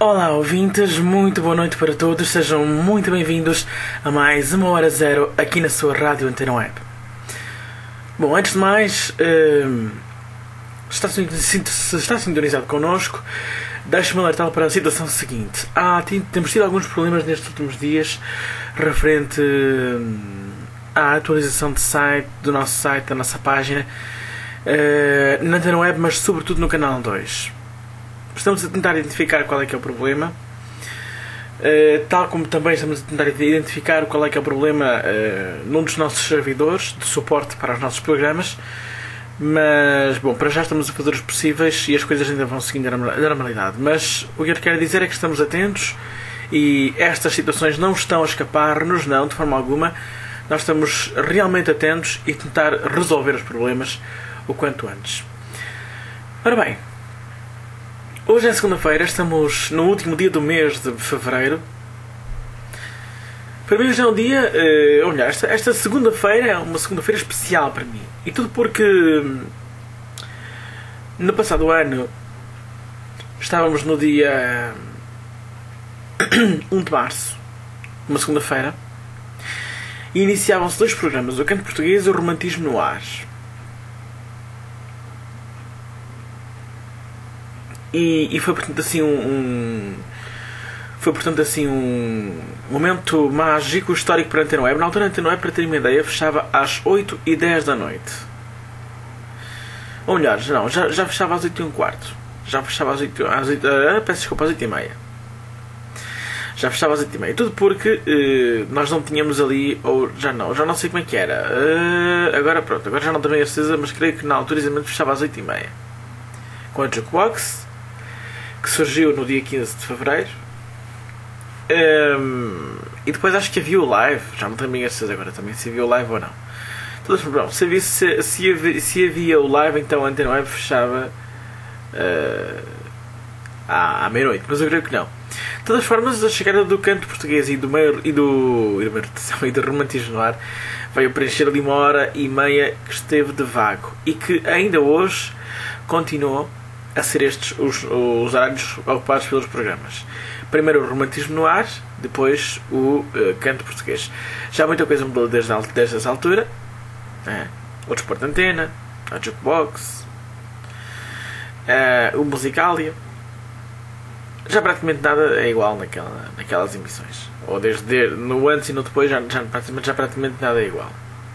Olá ouvintes, muito boa noite para todos, sejam muito bem-vindos a mais uma hora zero aqui na sua Rádio Antena Web. Bom, antes de mais, se está sintonizado connosco, deixe-me alertá-lo para a situação seguinte. Temos tido alguns problemas nestes últimos dias referente à atualização de site, do nosso site, da nossa página, na Antena Web, mas sobretudo no canal 2. Estamos a tentar identificar qual é que é o problema, tal como também estamos a tentar identificar qual é que é o problema num dos nossos servidores de suporte para os nossos programas. Mas, bom, para já estamos a fazer os possíveis e as coisas ainda vão seguindo a normalidade. Mas o que eu quero dizer é que estamos atentos e estas situações não estão a escapar-nos, não, de forma alguma. Nós estamos realmente atentos e tentar resolver os problemas o quanto antes. Ora bem, hoje é segunda-feira, estamos no último dia do mês de fevereiro. Para mim já é um dia... esta segunda-feira é uma segunda-feira especial para mim. E tudo porque no passado ano estávamos no dia 1 de março, uma segunda-feira, e iniciavam-se dois programas, o Canto Português e o Romantismo no Ar. E foi portanto assim um momento mágico, histórico para a Antena Web. Na altura a Antena Web, para terem uma ideia, fechava às 8h10 da noite. Ou melhor, não, já fechava às 8h15. Já fechava às 8h30. Já fechava às 8h30. Tudo porque nós não tínhamos ali, ou já não sei como é que era. Agora já não tenho a certeza, mas creio que na altura exatamente fechava às 8h30. Com a Jukebox, que surgiu no dia 15 de fevereiro. E depois acho que havia o live, já não tenho bem a certeza agora também se havia o live ou não. Se havia o live, então a Antena Web fechava à meia-noite, mas eu creio que não. De todas as formas, a chegada do Canto Português e do Romantismo no Ar veio preencher ali 1h30 que esteve de vago e que ainda hoje continuou a ser estes os horários ocupados pelos programas. Primeiro o Romantismo no Ar, depois o Canto Português. Já muita coisa mudou desde essa altura. O Desporto Antena, a Jukebox, o Musicalia. Já praticamente nada é igual naquelas emissões. Ou no antes e no depois já praticamente nada é igual.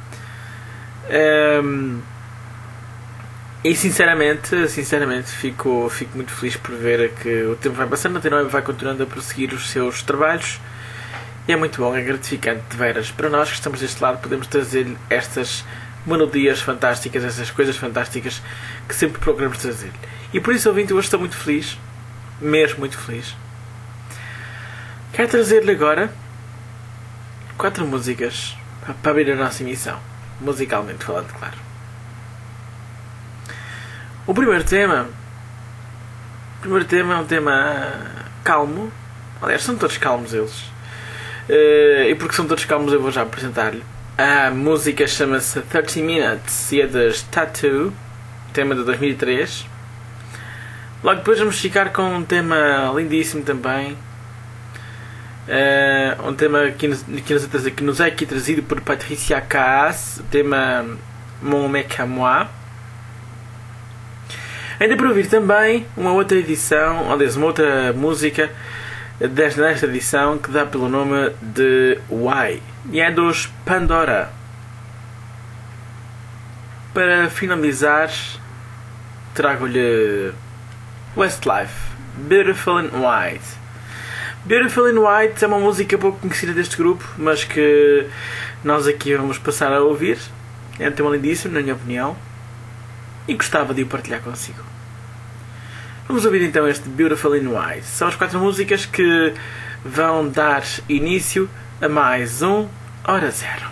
E sinceramente fico muito feliz por ver que o tempo vai passando, a Antena Web vai continuando a prosseguir os seus trabalhos. E é muito bom, é gratificante de veras. Para nós que estamos deste lado, podemos trazer-lhe estas melodias fantásticas, essas coisas fantásticas que sempre procuramos trazer-lhe. E por isso, ouvinte, hoje estou muito feliz, mesmo muito feliz. Quero trazer-lhe agora 4 músicas para abrir a nossa emissão, musicalmente falando, claro. O primeiro tema é um tema calmo. Aliás, são todos calmos eles. E porque são todos calmos eu vou já apresentar-lhe. A música chama-se 30 Minutes e é das Tattoo, tema de 2003. Logo depois vamos ficar com um tema lindíssimo também. Um tema que nos é aqui trazido por Patricia Cass, o tema Mon Mec à Moi. Ainda para ouvir também uma outra edição, aliás, uma outra música nesta edição que dá pelo nome de Why, e é dos Pandora. Para finalizar, trago-lhe Westlife, Beautiful and White. Beautiful and White é uma música pouco conhecida deste grupo, mas que nós aqui vamos passar a ouvir. É um tema lindíssimo, na minha opinião, e gostava de o partilhar consigo. Vamos ouvir então este Beautiful and White. São as 4 músicas que vão dar início a mais um Hora Zero.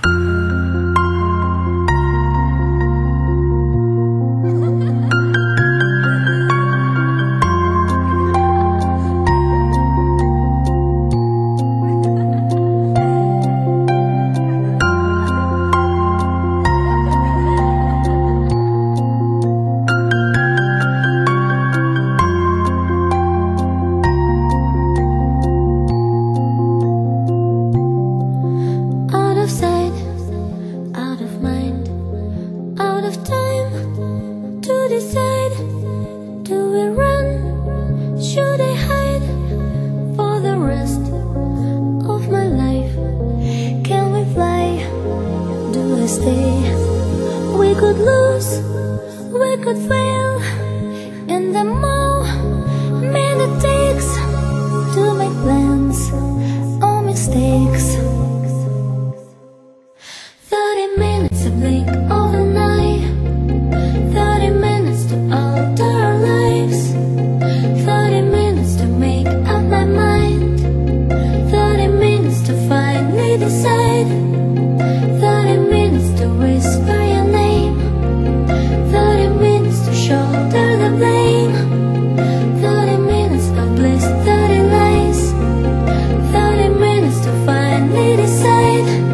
stay. We could lose, we could fail, and the moment it takes to make plans or mistakes. 30 minutes to blink overnight, 30 minutes to alter our lives, 30 minutes to make up my mind, 30 minutes to finally decide, 30 minutes to whisper your name, 30 minutes to shoulder the blame, 30 minutes of bliss, 30 lies, 30 minutes to finally decide.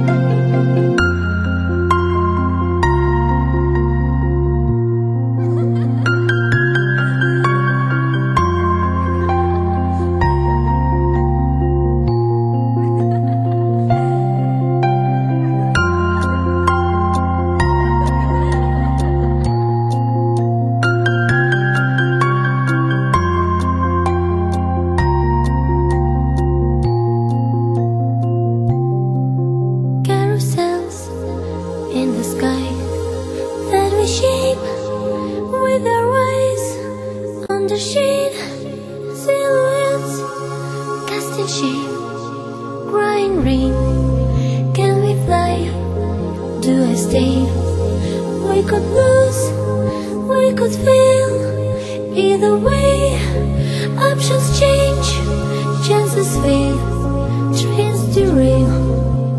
Carousels in the sky that we shape with our eyes on the shade, silhouettes cast in shape, crying rain. Can we fly? Do I stay? We could lose, we could fail. Either way, options change, chances fail, trains derail.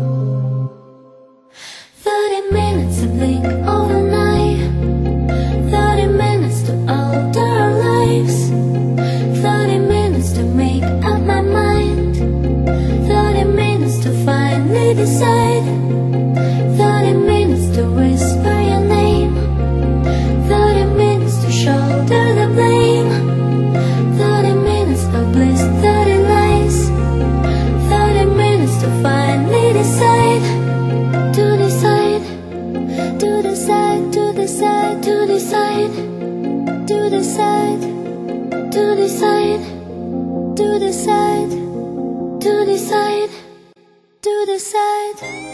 30 minutes to blink overnight, 30 minutes to alter our lives, 30 minutes to make up my mind, 30 minutes to finally decide, 30 minutes to whisper your name, 30 minutes to shoulder the blame, 30 minutes of bliss, 30 lies, 30 minutes to finally decide. To decide, to decide, to decide, to decide, to decide, to decide, to decide, to decide, to decide.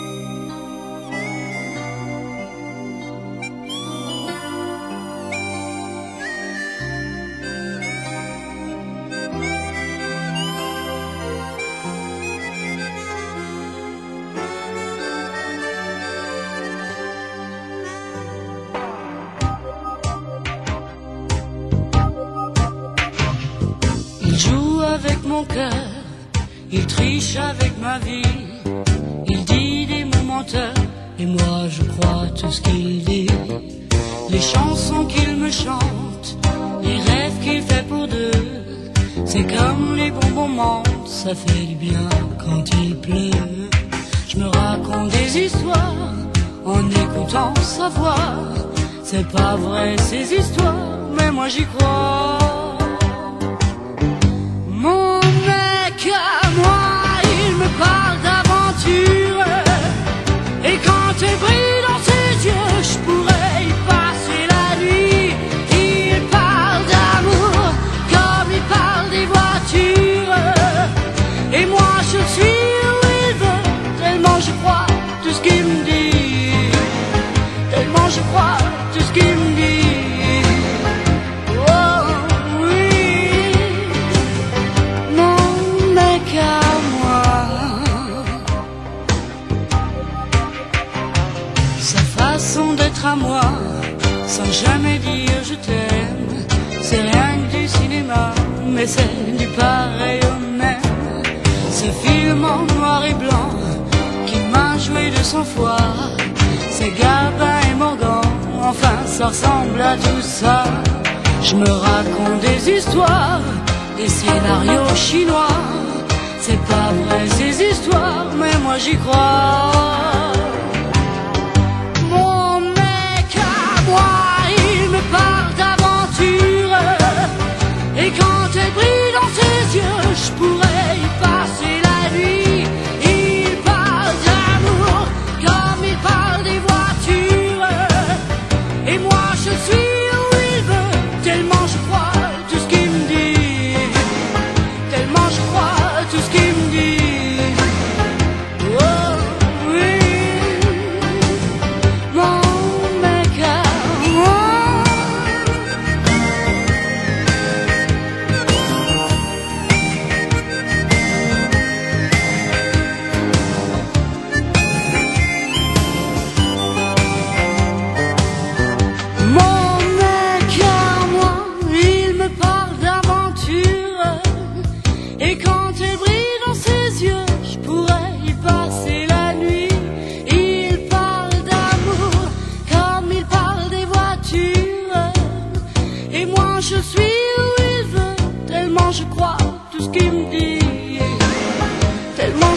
Il joue avec mon cœur, il triche avec ma vie, il dit des mots menteurs, et moi je crois tout ce qu'il dit. Les chansons qu'il me chante, les rêves qu'il fait pour deux, c'est comme les bons moments, ça fait du bien quand il pleut. Je me raconte des histoires, en écoutant sa voix, c'est pas vrai ces histoires, mais moi j'y crois. Mon mec à moi, il me parle d'aventure, et quand elle brille dans ses yeux, je pourrais y passer la nuit. Il parle d'amour comme il parle des voitures, et moi je suis où il veut, tellement je crois tout ce qu'il me dit, tellement je crois tout ce qu'il me dit. D'être à moi, sans jamais dire je t'aime, c'est rien que du cinéma, mais c'est du pareil au même. Ce film en noir et blanc qui m'a joué de sang-froid, c'est Gabin et Morgan, enfin ça ressemble à tout ça. Je me raconte des histoires, des scénarios chinois, c'est pas vrai ces histoires, mais moi j'y crois. Il me parle d'aventure, et quand elle brille dans ses yeux, je pourrais y passer la nuit. Il parle d'amour comme il parle des voitures, et moi je suis où il veut, tellement je crois tout ce qu'il me dit, tellement je crois tout ce qu'il me dit. Oh.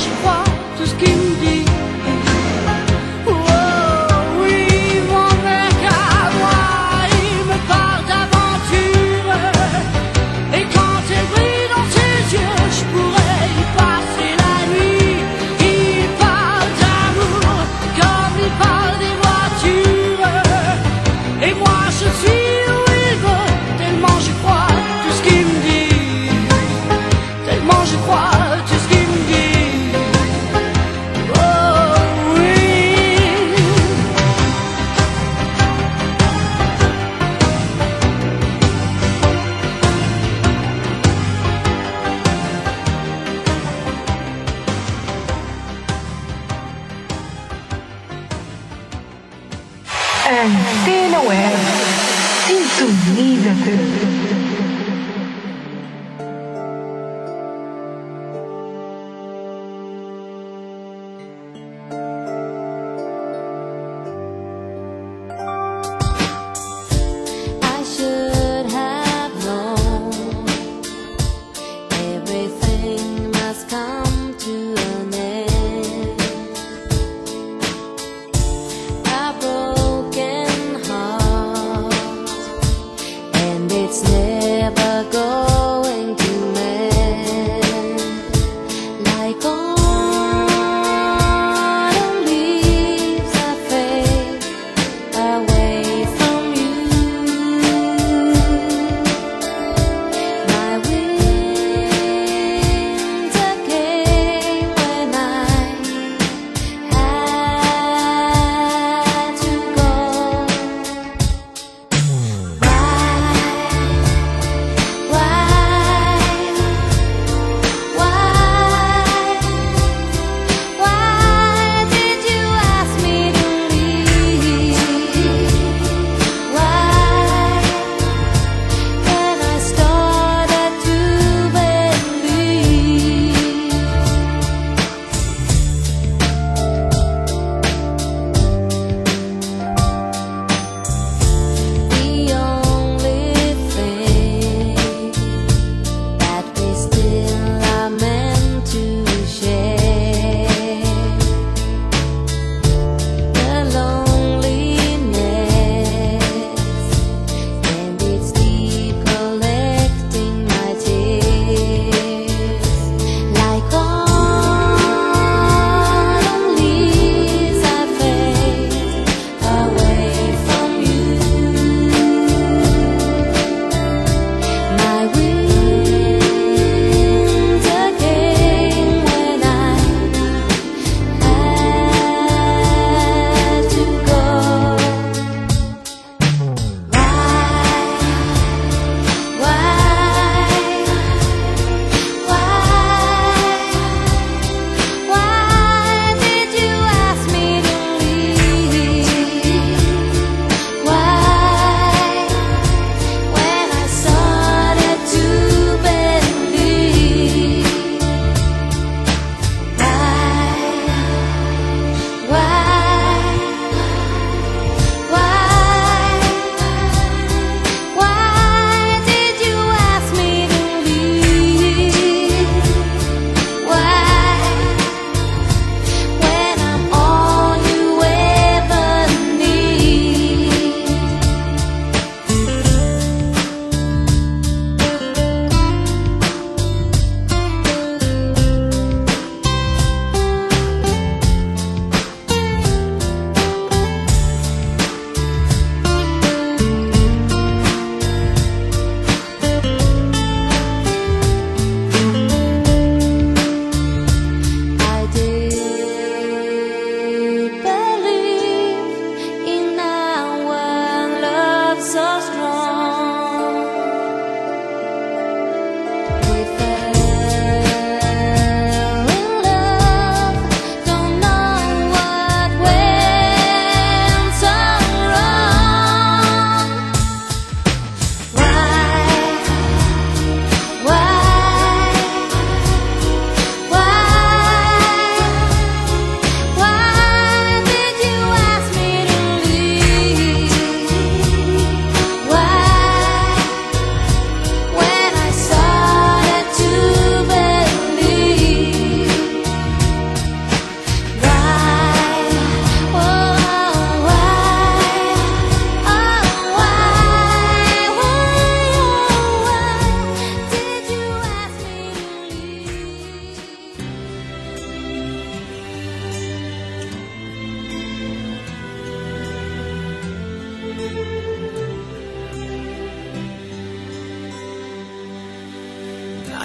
j'y crois, tout ce qu'il me dit. Oh oui, mon mec à moi, il me parle d'aventure. Et quand elle brille dans ses yeux, je pourrais y passer la nuit. Il parle d'amour comme il parle des voitures. Et moi je suis où il veut, tellement je crois tout ce qu'il me dit. Tellement je crois tout ce qu'il me dit. Oh oui. Antena Web. Sintoniza-te. I should have known everything must come to an end. A broken heart, and it's never going to mend. Like autumn leaves I fade away from you. My winter came when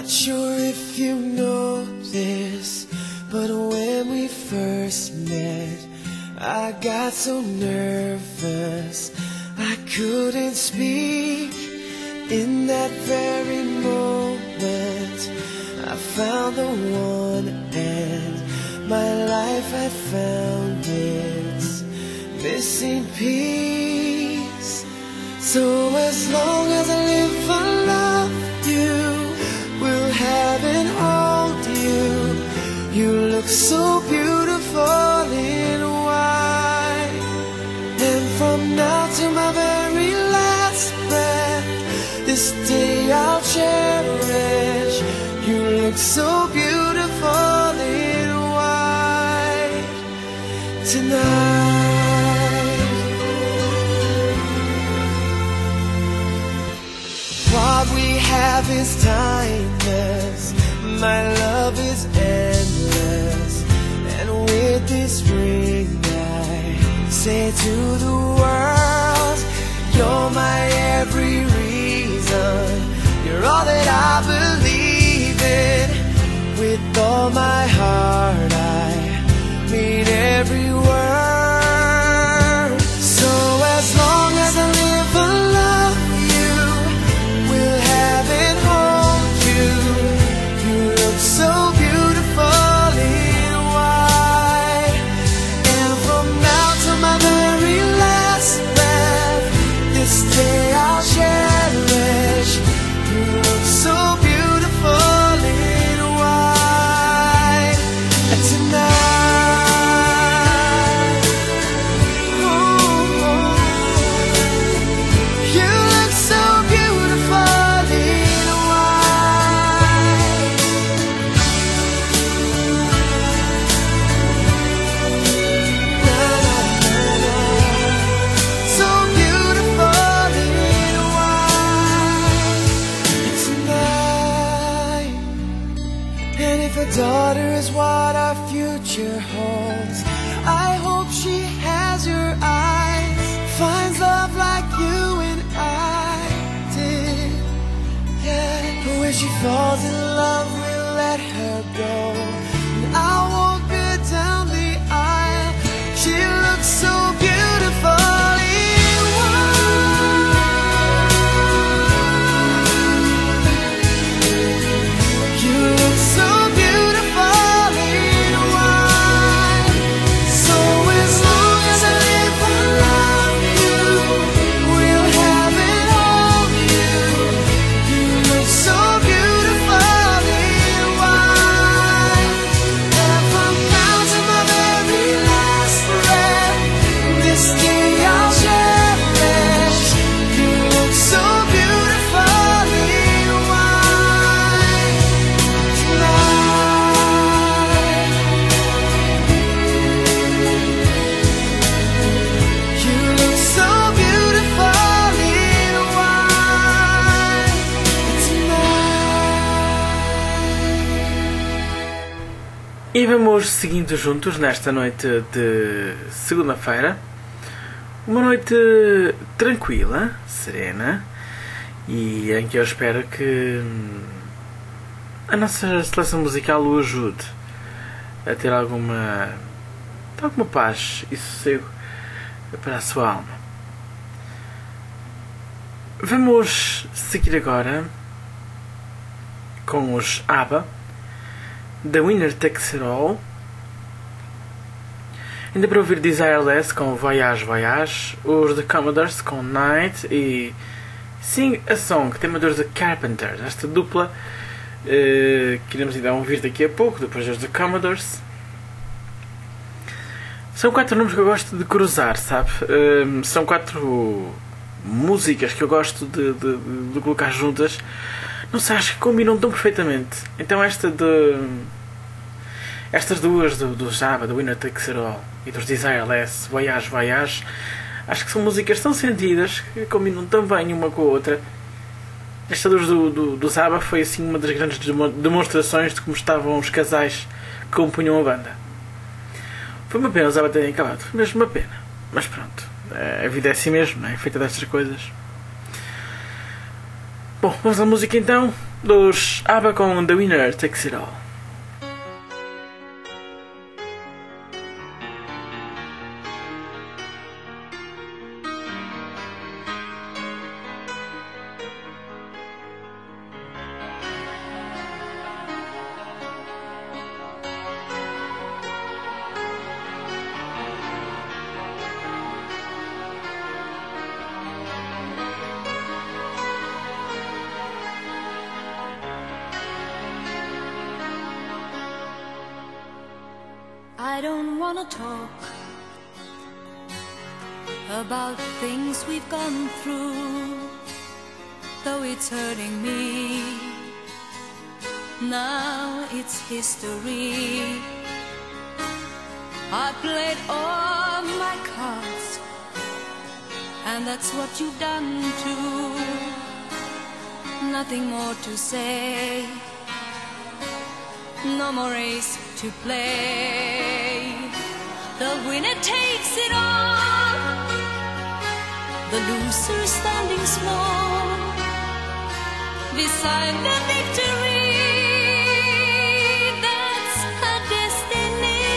Not sure if you know this, but when we first met, I got so nervous I couldn't speak. In that very moment I found the one, and my life had found its missing piece. So as long as I live, I love you, will have and hold you. You look so beautiful in white, and from now to my very last breath, this day I'll cherish. You look so beautiful in white tonight. What we have is timeless, my love is endless, and with this ring I say to the world, you're my every reason, you're all that I believe in. With all my heart I mean every word. So as long as I live, I love you, will have and hold you. You look so beautiful in white, and from now to my very last breath, this day I'll cherish. You look so beautiful in white tonight. Ooh, you look so beautiful in white. Na, na, na, na. So beautiful in white tonight. And if a daughter is what our future holds, I hope she has your eyes, finds love like you and I did. Yeah, but when she falls in love, we'll let her go, and I'll walk her down the aisle. She looks so beautiful in white. You look so beautiful in white. So as long as I live, I love you, will have and hold you. You look so beautiful in white, and from now to my very last breath, this day I'll cherish. You look so beautiful in white tonight. You look so beautiful in white tonight. E vamos seguindo juntos nesta noite de segunda-feira. Uma noite tranquila, serena, e em que eu espero que a nossa seleção musical o ajude a ter alguma paz e sossego para a sua alma. Vamos seguir agora com os ABBA, The Winner Takes It All. Ainda para ouvir Desireless com Voyage Voyage, os The Commodores com Night e Sing a Song, tema dos The Carpenters, esta dupla que iremos ainda ouvir daqui a pouco, depois dos The Commodores. São 4 nomes que eu gosto de cruzar, sabe? São 4 músicas que eu gosto de colocar juntas. Não sei, acho que combinam tão perfeitamente. Então estas duas do Java, do Winner Takes It All, e dos Desireless, Voyage Voyage, acho que são músicas tão sentidas que combinam tão bem uma com a outra. Esta do Zaba foi assim uma das grandes demonstrações de como estavam os casais que compunham a banda. Foi uma pena o Zaba terem acabado, foi mesmo uma pena. Mas pronto, a vida é assim mesmo, não é? Feita destas coisas. Bom, vamos à música então. dos ABBA com The Winner Takes It All. I don't wanna talk about things we've gone through, though it's hurting me. Now it's history. I played all my cards, and that's what you've done too. Nothing more to say, no more race to play. The winner takes it all, the loser standing small beside the victory. That's her destiny.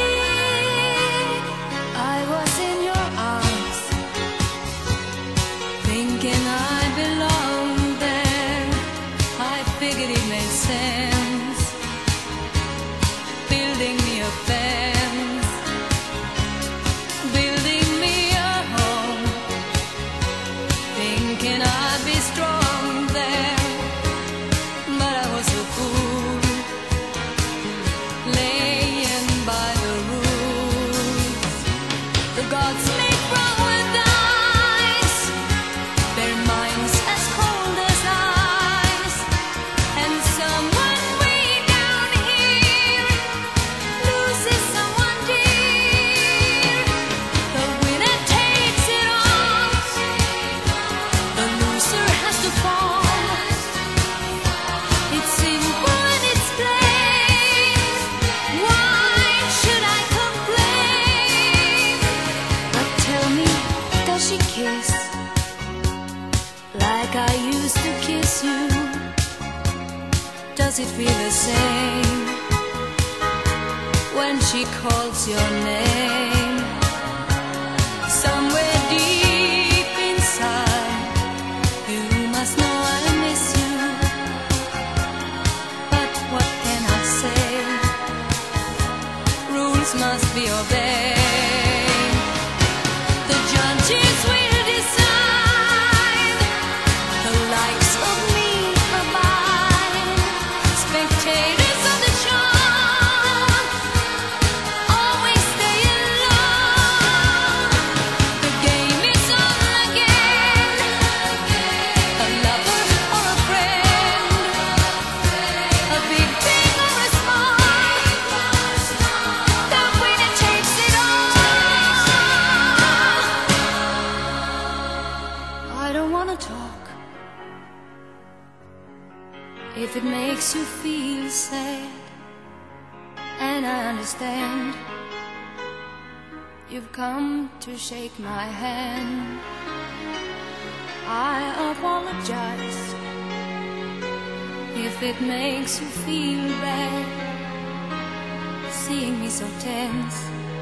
I was in your arms, thinking I belonged there. I figured it made sense, building me a fence, building me a home, thinking I'd be strong there. But I was a fool, laying by the rules. The gods make wrong with dice, their minds as cold as ice, and someone way down here loses someone dear. The winner takes it all, the loser has to fall. It's simple and it's plain. Why should I complain? But tell me, does she kiss like I used to kiss you? Does it feel the same when she calls your name? Somewhere deep inside, you must know I miss you. But what can I say? Rules must be obeyed. The judges will decide, the likes of me abide. Spectators of the show always stay alone. The game is on again, a lover or a friend, a big thing or a small, the winner takes it all. I don't wanna talk if it makes you feel sad, and I understand. You've come to shake my hand. I apologize if it makes you feel bad, seeing me so tense,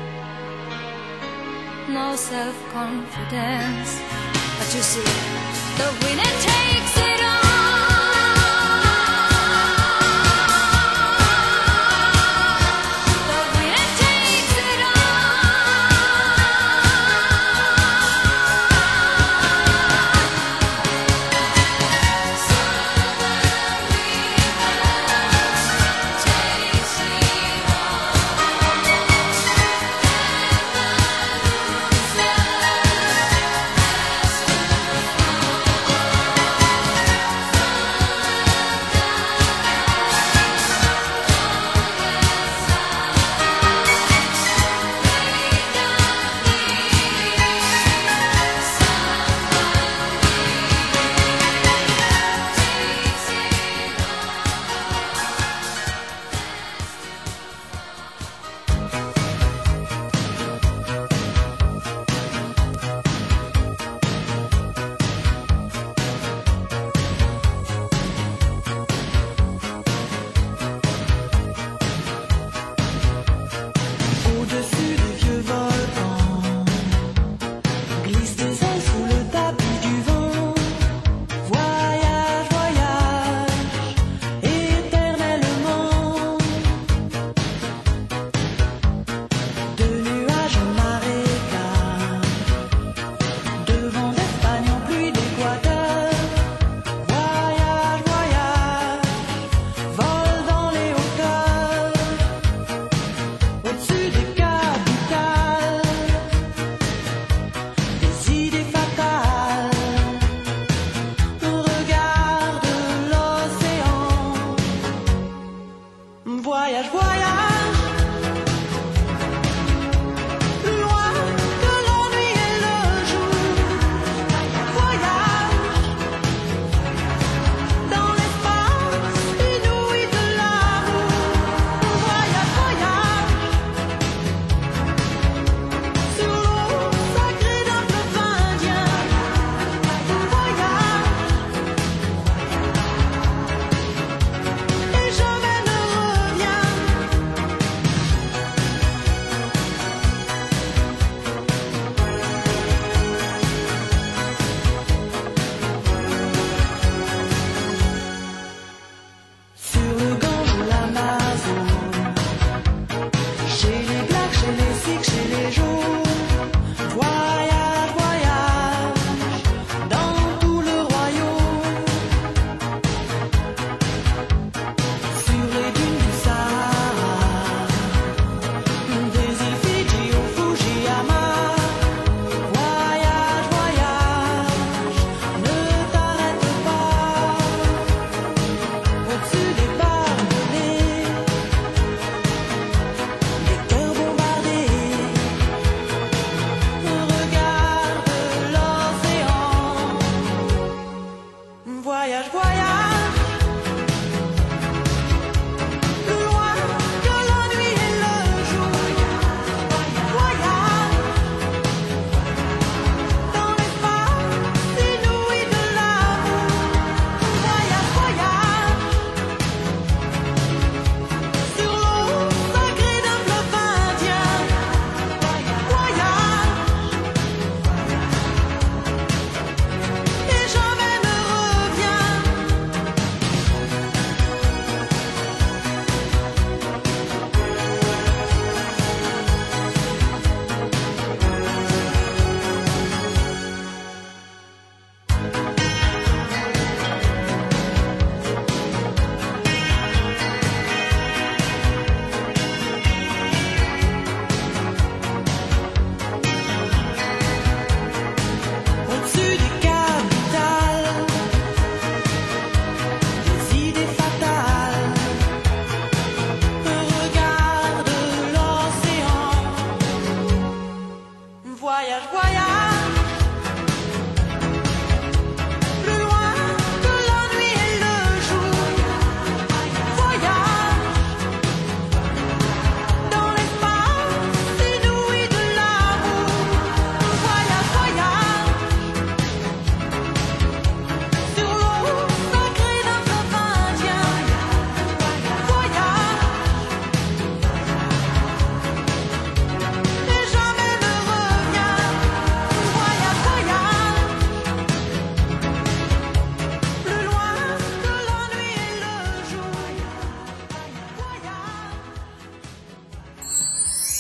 no self-confidence. But you see, the winner takes it all. The winner takes it all.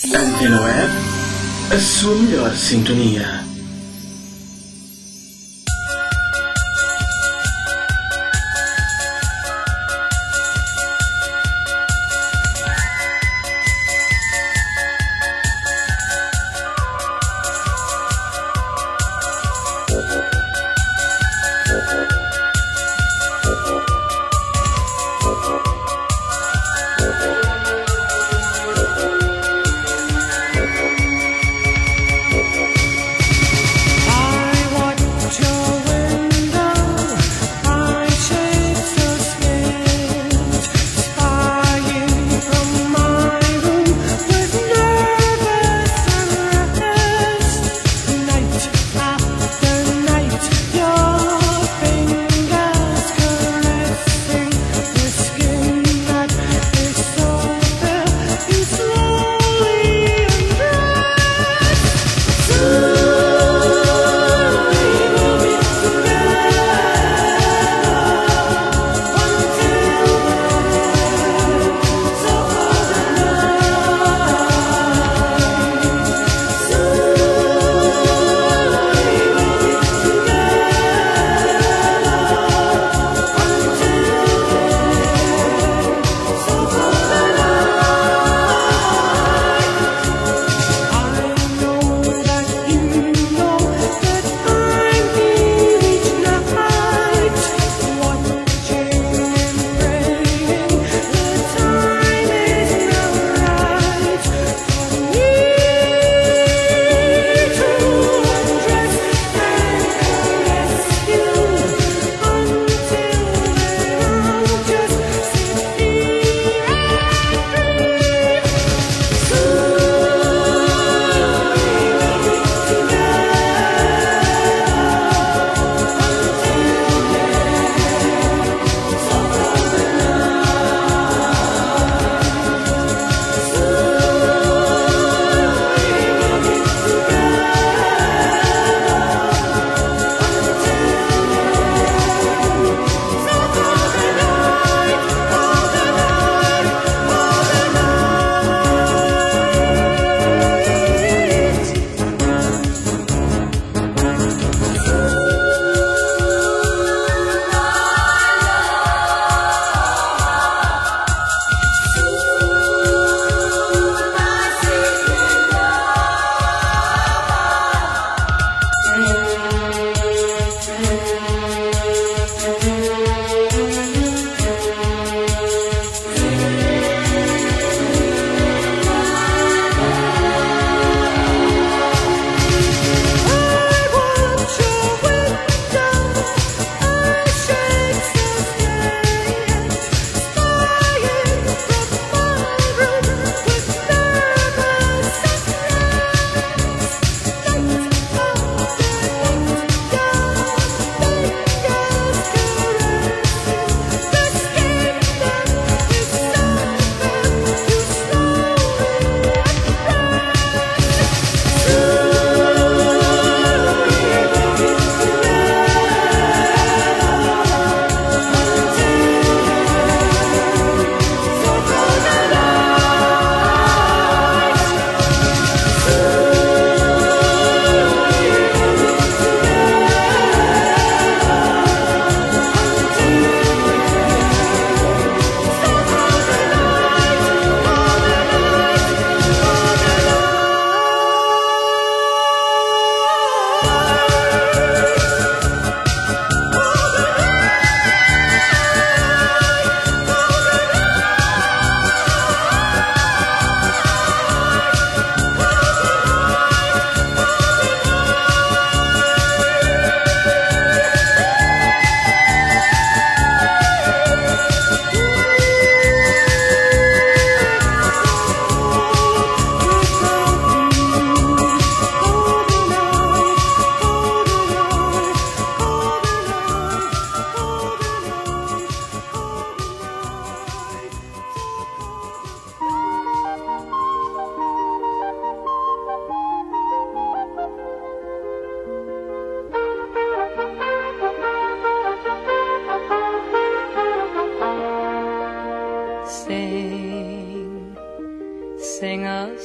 Antena Web, a sua melhor sintonia.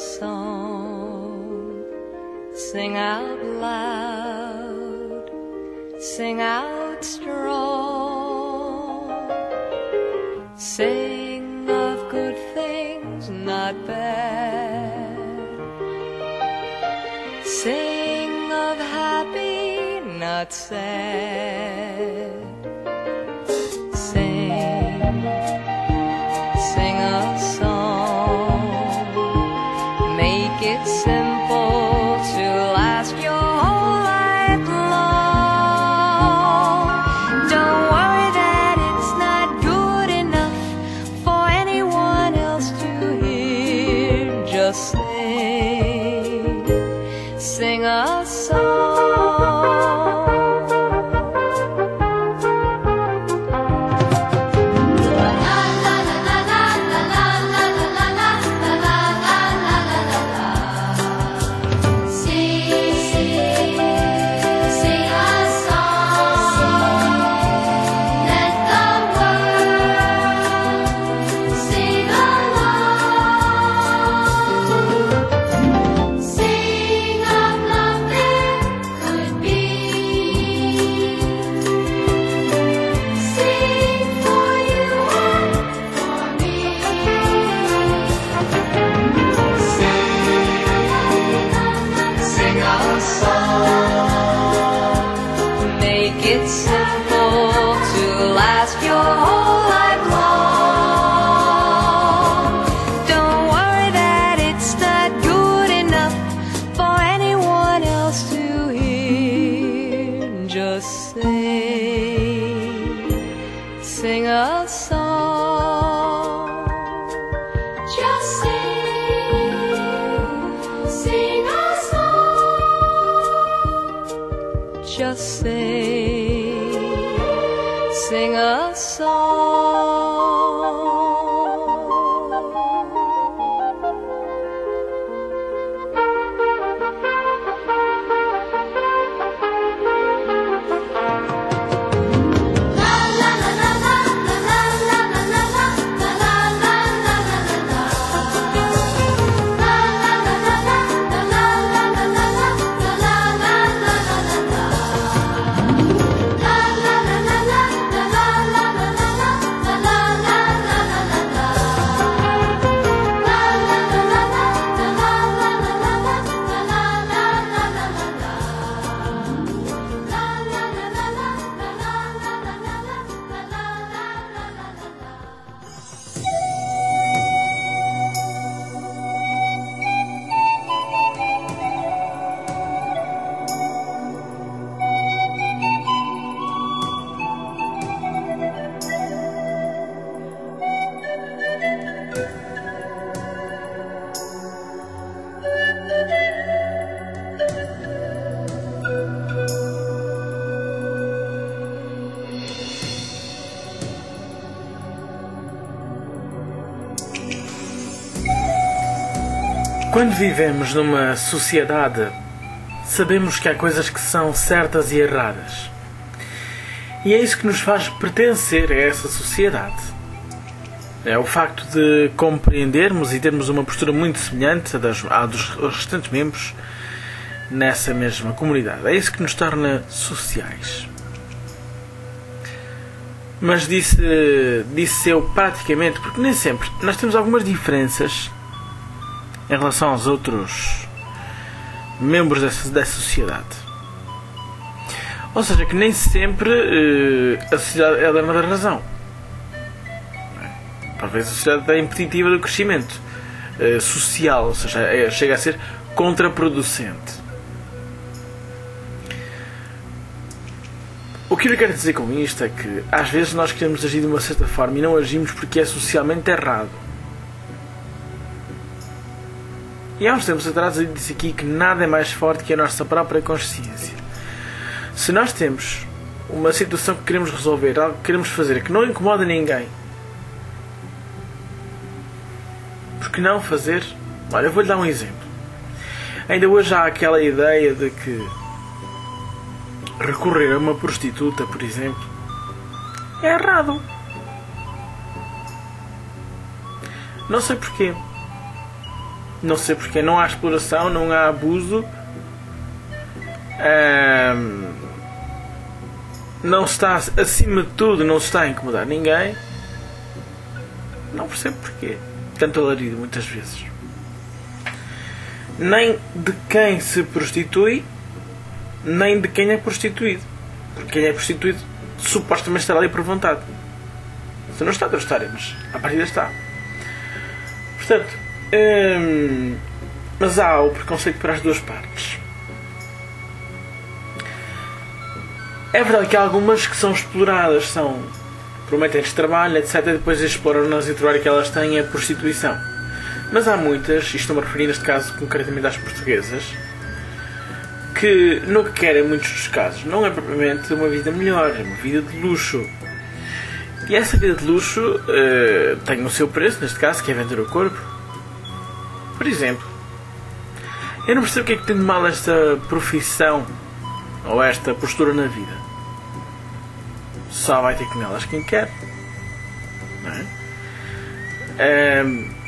song. Sing out loud, sing out strong. Sing of good things, not bad. Sing of happy, not sad. Sing a song. Make it simple to last your whole life long. Don't worry that it's not good enough for anyone else to hear. Just sing a song. Make it simple to last your whole life long. Don't worry that it's not good enough for anyone else to hear. Just sing a song. Just sing a song. Just sing a song. Quando vivemos numa sociedade, sabemos que há coisas que são certas e erradas. E é isso que nos faz pertencer a essa sociedade. É o facto de compreendermos e termos uma postura muito semelhante à dos restantes membros nessa mesma comunidade. É isso que nos torna sociais. Mas disse eu praticamente, porque nem sempre nós temos algumas diferenças em relação aos outros membros dessa sociedade. Ou seja, que nem sempre a sociedade é a dona da razão. Talvez a sociedade é impeditiva do crescimento social, ou seja, chega a ser contraproducente. O que eu quero dizer com isto é que às vezes nós queremos agir de uma certa forma e não agimos porque é socialmente errado. E há uns tempos atrás eu disse aqui que nada é mais forte que a nossa própria consciência. Se nós temos uma situação que queremos resolver, algo que queremos fazer que não incomoda ninguém, por que não fazer? Olha, eu vou-lhe dar um exemplo. Ainda hoje há aquela ideia de que recorrer a uma prostituta, por exemplo, é errado. Não sei porquê. Não sei porque. Não há exploração, não há abuso. Não está, acima de tudo, não se está a incomodar ninguém. Não percebo porquê. Tanto alarido muitas vezes. Nem de quem se prostitui, nem de quem é prostituído. Porque quem é prostituído supostamente estará ali por vontade. Se não está, deve estar, mas a partida está. Portanto, mas há o preconceito para as duas partes. É verdade que há algumas que são exploradas, prometem-lhes trabalho, etc. E depois exploram-nas e o trabalho que elas têm é a prostituição. Mas há muitas, e estou-me a referir neste caso concretamente às portuguesas, que no que querem, em muitos dos casos, não é propriamente uma vida melhor, é uma vida de luxo. E essa vida de luxo tem o seu preço, neste caso, que é vender o corpo. Por exemplo, eu não percebo o que é que tem de mal esta profissão ou esta postura na vida. Só vai ter com elas quem quer. Não é?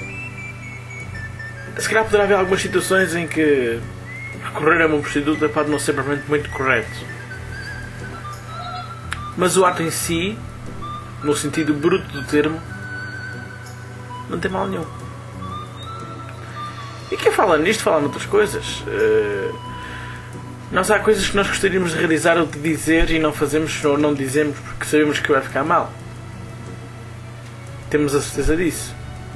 Se calhar poderá haver algumas situações em que recorrer a uma prostituta pode não ser propriamente muito correto. Mas o ato em si, no sentido bruto do termo, não tem mal nenhum. E quem fala nisto fala noutras coisas. Nós há coisas que nós gostaríamos de realizar ou de dizer e não fazemos ou não dizemos porque sabemos que vai ficar mal. Temos a certeza disso.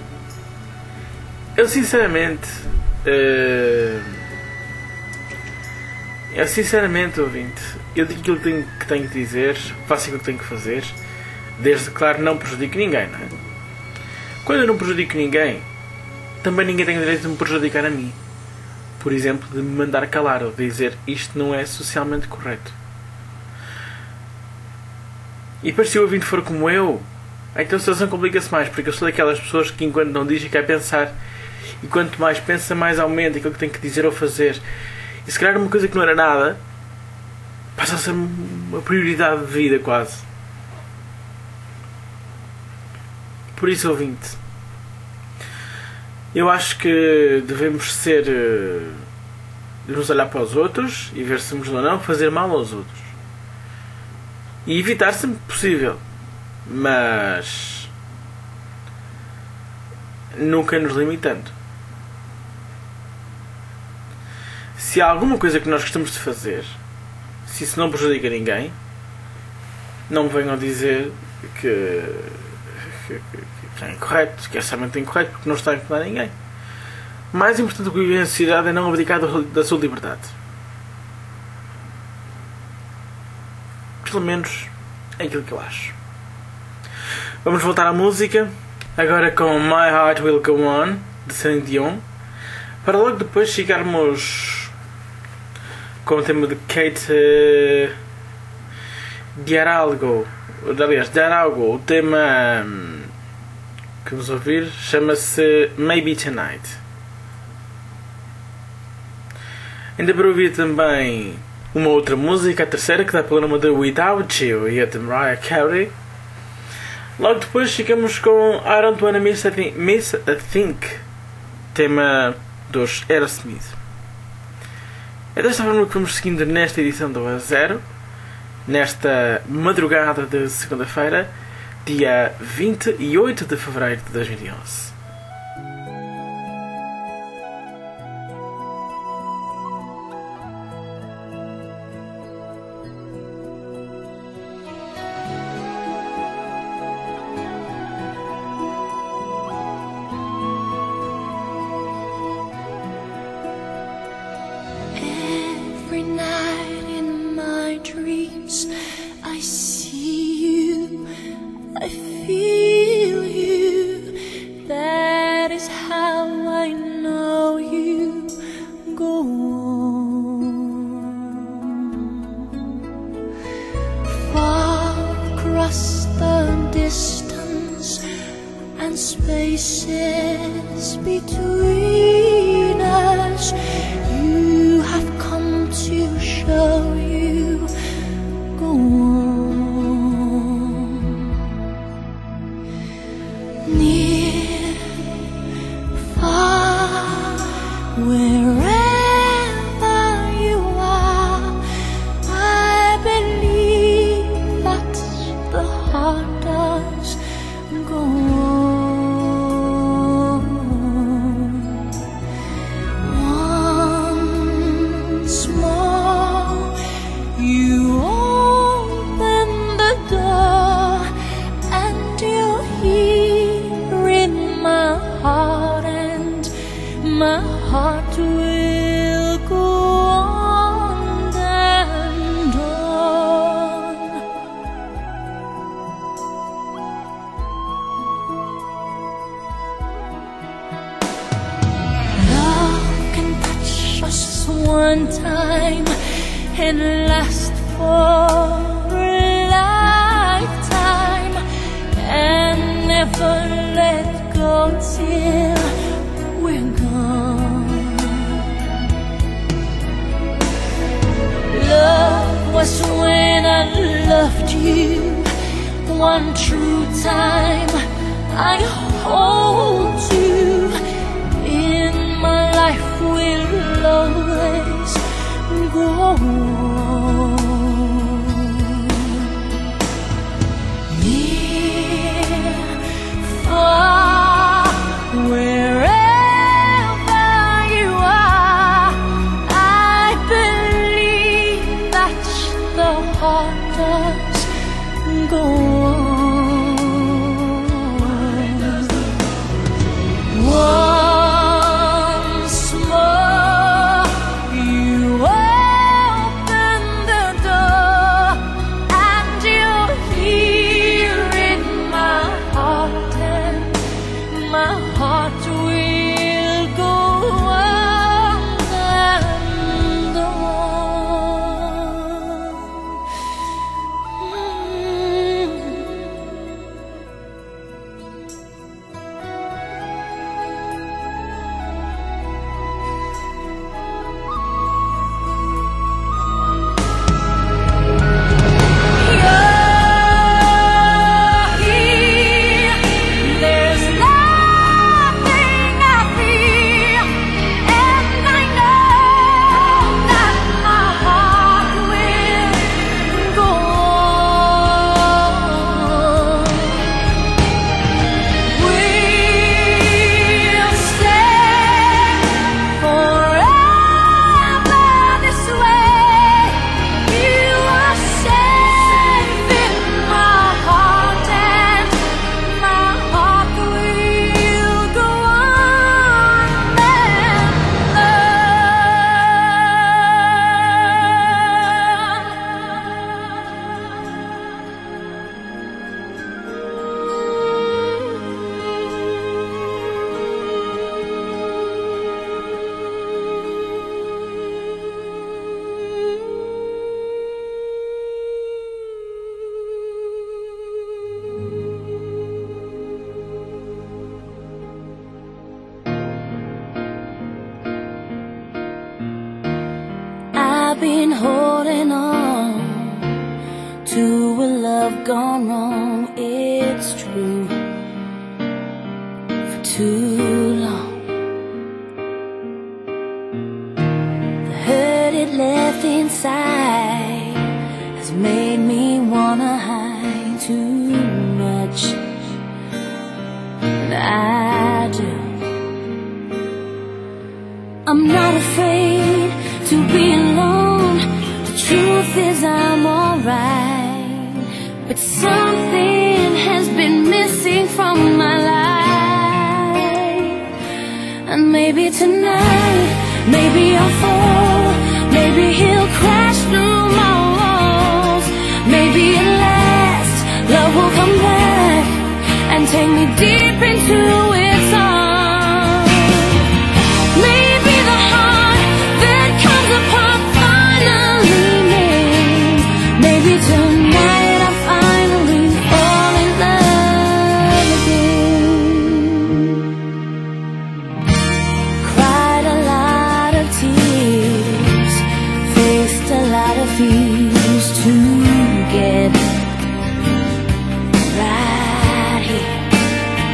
Eu sinceramente, ouvinte, eu digo aquilo que tenho que dizer, faço aquilo que tenho que fazer, desde, claro, não prejudico ninguém, não é? Quando eu não prejudico ninguém, também ninguém tem o direito de me prejudicar a mim. Por exemplo, de me mandar calar ou de dizer isto não é socialmente correto. E depois, se o ouvinte for como eu, então a situação complica-se mais, porque eu sou daquelas pessoas que enquanto não diz quer pensar, e quanto mais pensa, mais aumenta aquilo que tem que dizer ou fazer. E se calhar uma coisa que não era nada passa a ser uma prioridade de vida quase. Por isso, ouvinte, eu acho que devemos devemos olhar para os outros e ver se somos ou não fazer mal aos outros. E evitar sempre que possível. Mas nunca nos limitando. Se há alguma coisa que nós gostamos de fazer, se isso não prejudica ninguém, não me venham dizer que é incorreto, que é somente incorreto, porque não está a incomodar ninguém. Mais importante do que viver em sociedade é não abdicar da sua liberdade. Pelo menos é aquilo que eu acho. Vamos voltar à música, agora com My Heart Will Go On, de Celine Dion, para logo depois chegarmos com o tema de Kate Diaralgo. Aliás, Diaralgo, o tema que vamos ouvir chama-se Maybe Tonight. Ainda para ouvir também uma outra música, a terceira, que dá pelo nome de Without You, e a de Mariah Carey. Logo depois ficamos com I Don't Wanna Miss a Thing, tema dos Aerosmith. É desta forma que vamos seguindo nesta edição do A0, nesta madrugada de segunda-feira, dia 28 de fevereiro de 2011. Every night in my dreams, I see you, I feel you. That is how I know you. Go on. Far across the distance and spaces between us, you have come to show you. Go on. Near, far, Wherever you are, I believe that the heart does go on. Once more, you open the door, and you're here in my heart, and my heart will go on and on. Love can touch us one time and last for a lifetime, and never let go till we're gone. Love was when I loved you one true time. I hold you in my life, will always go on. Near, far, wherever you are, I believe that the heart does go on. Once more, you open the door, and you're here in my heart, and my heart will go on and on. There's nothing I fear, and I know that my heart will go on. We'll stay forever this way. You are safe in my heart, and my heart will go on I've been holding on to a love gone wrong, it's true, for too long. The hurt it left inside has made me wanna hide too much, and I do. I'm not afraid to be alone. The truth is I'm alright, but something has been missing from my life. And maybe tonight, maybe I'll fall, maybe he'll crash through my walls. Maybe at last love will come back and take me deep into its arms. Maybe the heart that comes apart finally mends. Maybe tonight I finally fall in love again. Cried a lot of tears, faced a lot of fears to get right here.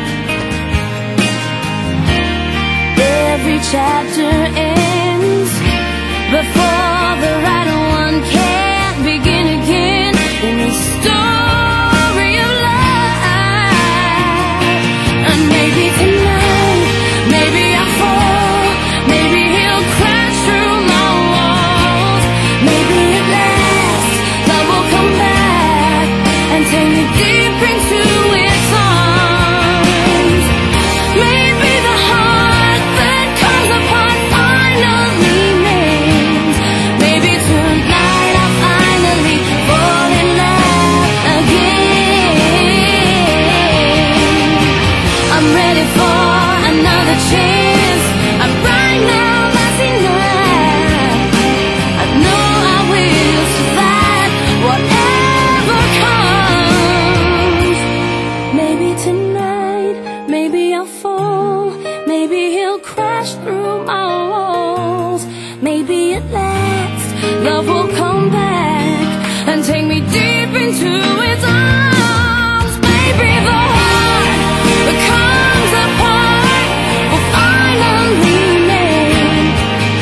Maybe at last love will come back and take me deep into its arms. Maybe the heart that comes apart will finally mend.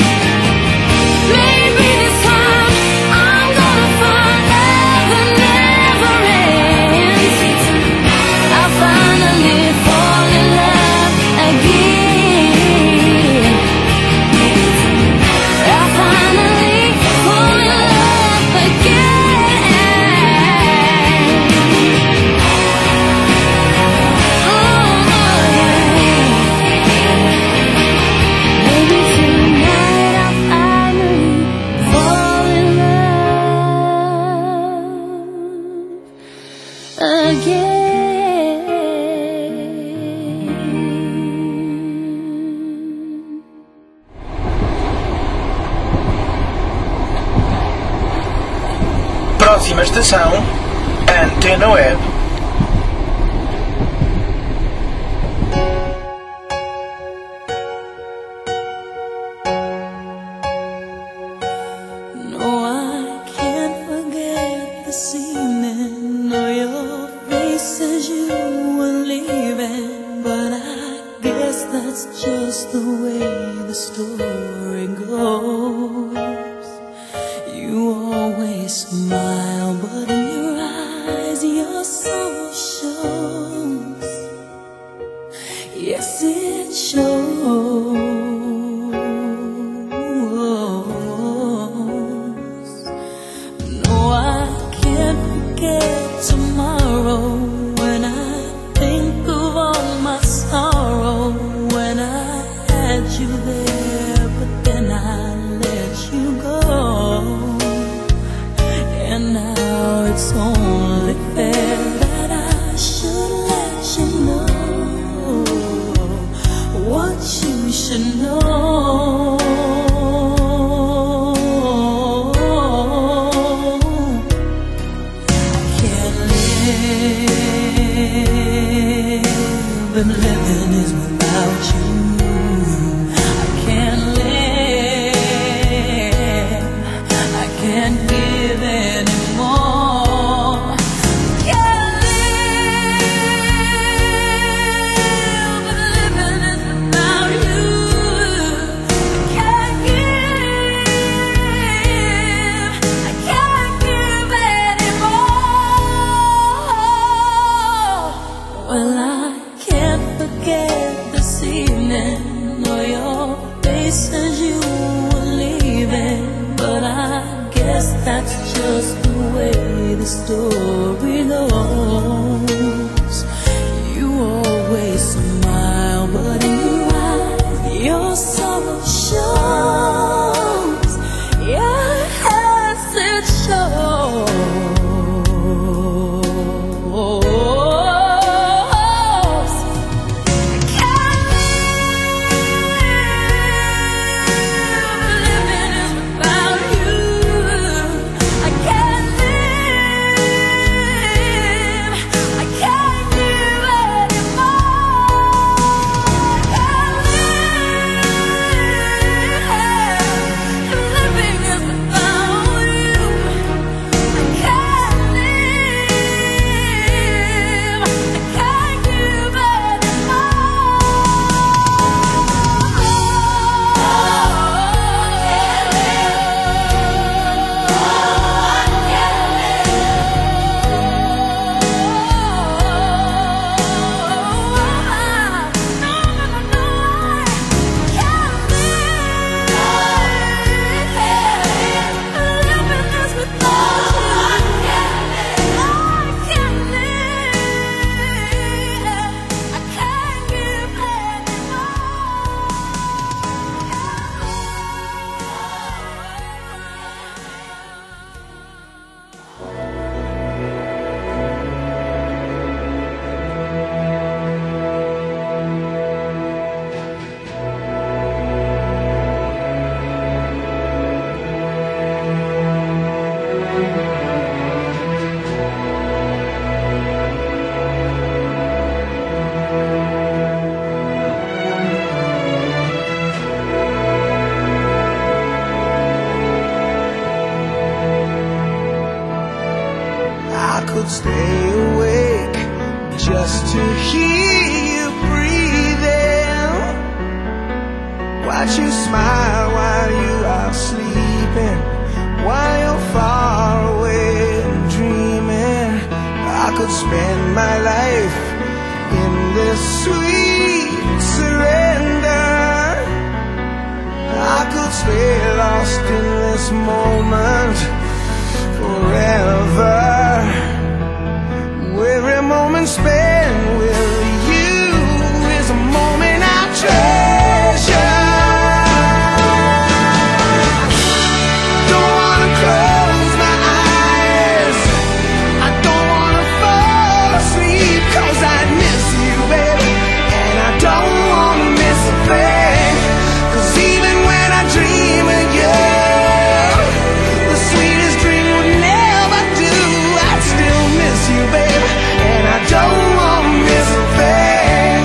Maybe this time I'm gonna find love that never ends. I'll finally fall in love again. I'll finally fall in love again. Oh, yeah. Maybe tonight I'll finally fall in love again. Próxima estação, Antena Web. No, I can't forget this evening. No, your face as you were leaving. But I guess that's just the way the story goes. You always smile, but in your eyes your soul shows. Yes, it shows. No, I can't forget tomorrow when I think of all my sorrow. When I had you there, but then I let you go. And now it's only fair that I should let you know what you should know. I can't live, and living is without you. I can't live, I can't give anymore. Can't live, but living is without you. I can't give anymore. Well, I can't forget this evening, or your face as you were leaving. But I guess that's just the way the story goes. You always smile, but in your eyes your sorrow shows. Yes, it shows. Living is without you. I can't live. could stay awake just to hear you breathing. Watch you smile while you are sleeping, while you're far away and dreaming. I could spend my life in this sweet surrender. I could stay lost in this moment forever. Every moment spent with you is a moment I treasure. Don't wanna close my eyes, I don't wanna fall asleep, 'cause I miss you, baby, and I don't wanna miss a thing. 'Cause even when I dream of you, the sweetest dream would never do. I'd still miss you, baby, and I don't wanna miss a thing.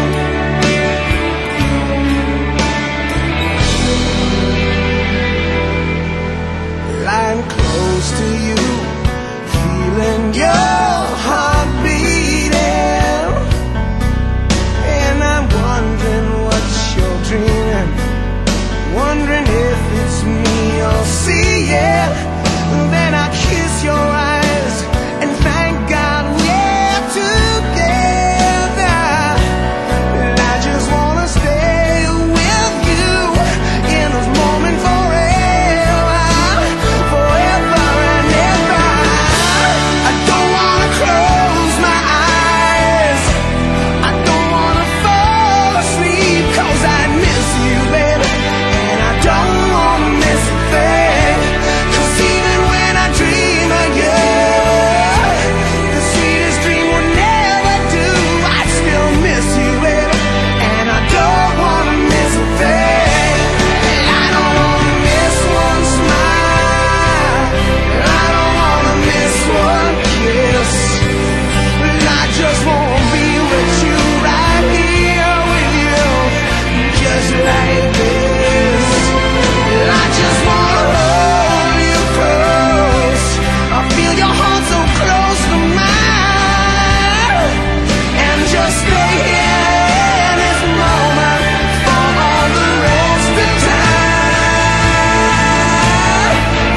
Lying close to you, feeling your heart beating, and I'm wondering what you're dreaming, wondering if it's me you're seeing. Then I kiss your eyes and thank God we're together. And I just wanna stay with you in this moment forever, forever and ever. I don't wanna close my eyes, I don't wanna fall asleep, 'cause I miss you, baby, and I don't wanna miss a thing. 'Cause even when I dream of you, the sweetest dream would never do. I still miss you, baby, and I don't wanna miss a thing. And I don't wanna miss one smile, I don't wanna miss one kiss. And I just wanna be with you, right here with you, just like this. And I just wanna hold you close, I feel your heart so close to mine, and just stay here in this moment for all the rest of time.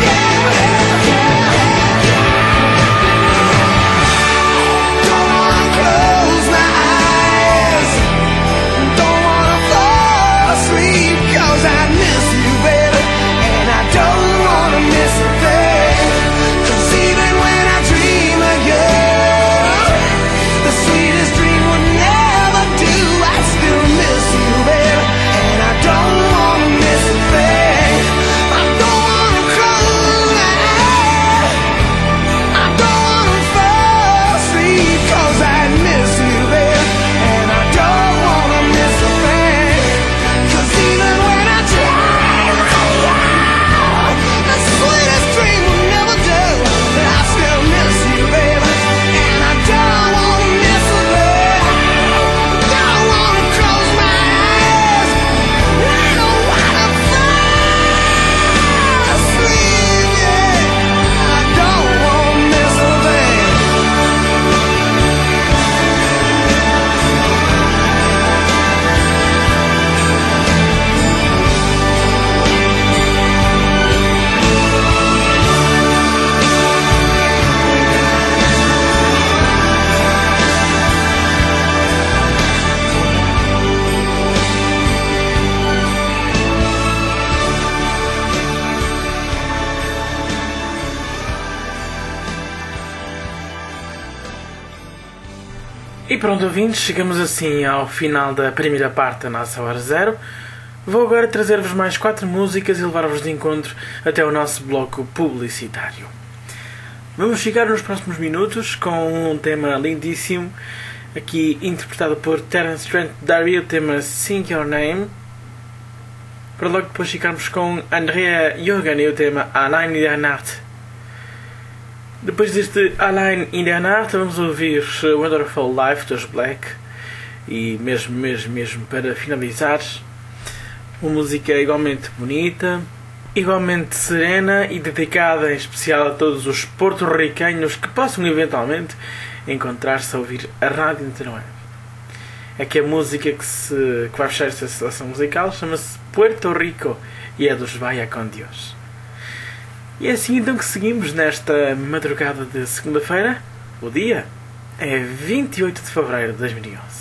Don't wanna close my eyes, don't wanna fall asleep, 'cause I miss you, baby, and I don't wanna miss a thing. 'Cause even when I dream of you, the sweetest dream would never do. I still miss you, baby, and I don't wanna miss a thing. I don't wanna close my eyes, I don't wanna fall asleep, 'cause I miss you, baby, and I don't wanna miss a thing. 'Cause even when I dream of you, the sweetest dream will never do. But I still miss you, baby, and I don't wanna miss a thing. Don't wanna close my eyes, I don't wanna fall asleep, yeah. I don't wanna miss a thing. E pronto, ouvintes, chegamos assim ao final da primeira parte da nossa Hora Zero. Vou agora trazer-vos mais 4 músicas e levar-vos de encontro até o nosso bloco publicitário. Vamos ficar nos próximos minutos com um tema lindíssimo, aqui interpretado por Terence Trent D'Arby, o tema Sing Your Name, para logo depois ficarmos com Andrea Jorgen e o tema Allein in der Nacht. Depois deste Allein in der Nacht vamos ouvir Wonderful Life dos Black, e mesmo para finalizar, uma música igualmente bonita, igualmente serena e dedicada em especial a todos os porto-riquenhos que possam eventualmente encontrar-se a ouvir a Rádio Niterói. É que a música que vai fechar esta seleção musical chama-se Puerto Rico e é dos Vaya con Dios. E é assim então que seguimos nesta madrugada de segunda-feira. O dia é 28 de fevereiro de 2011.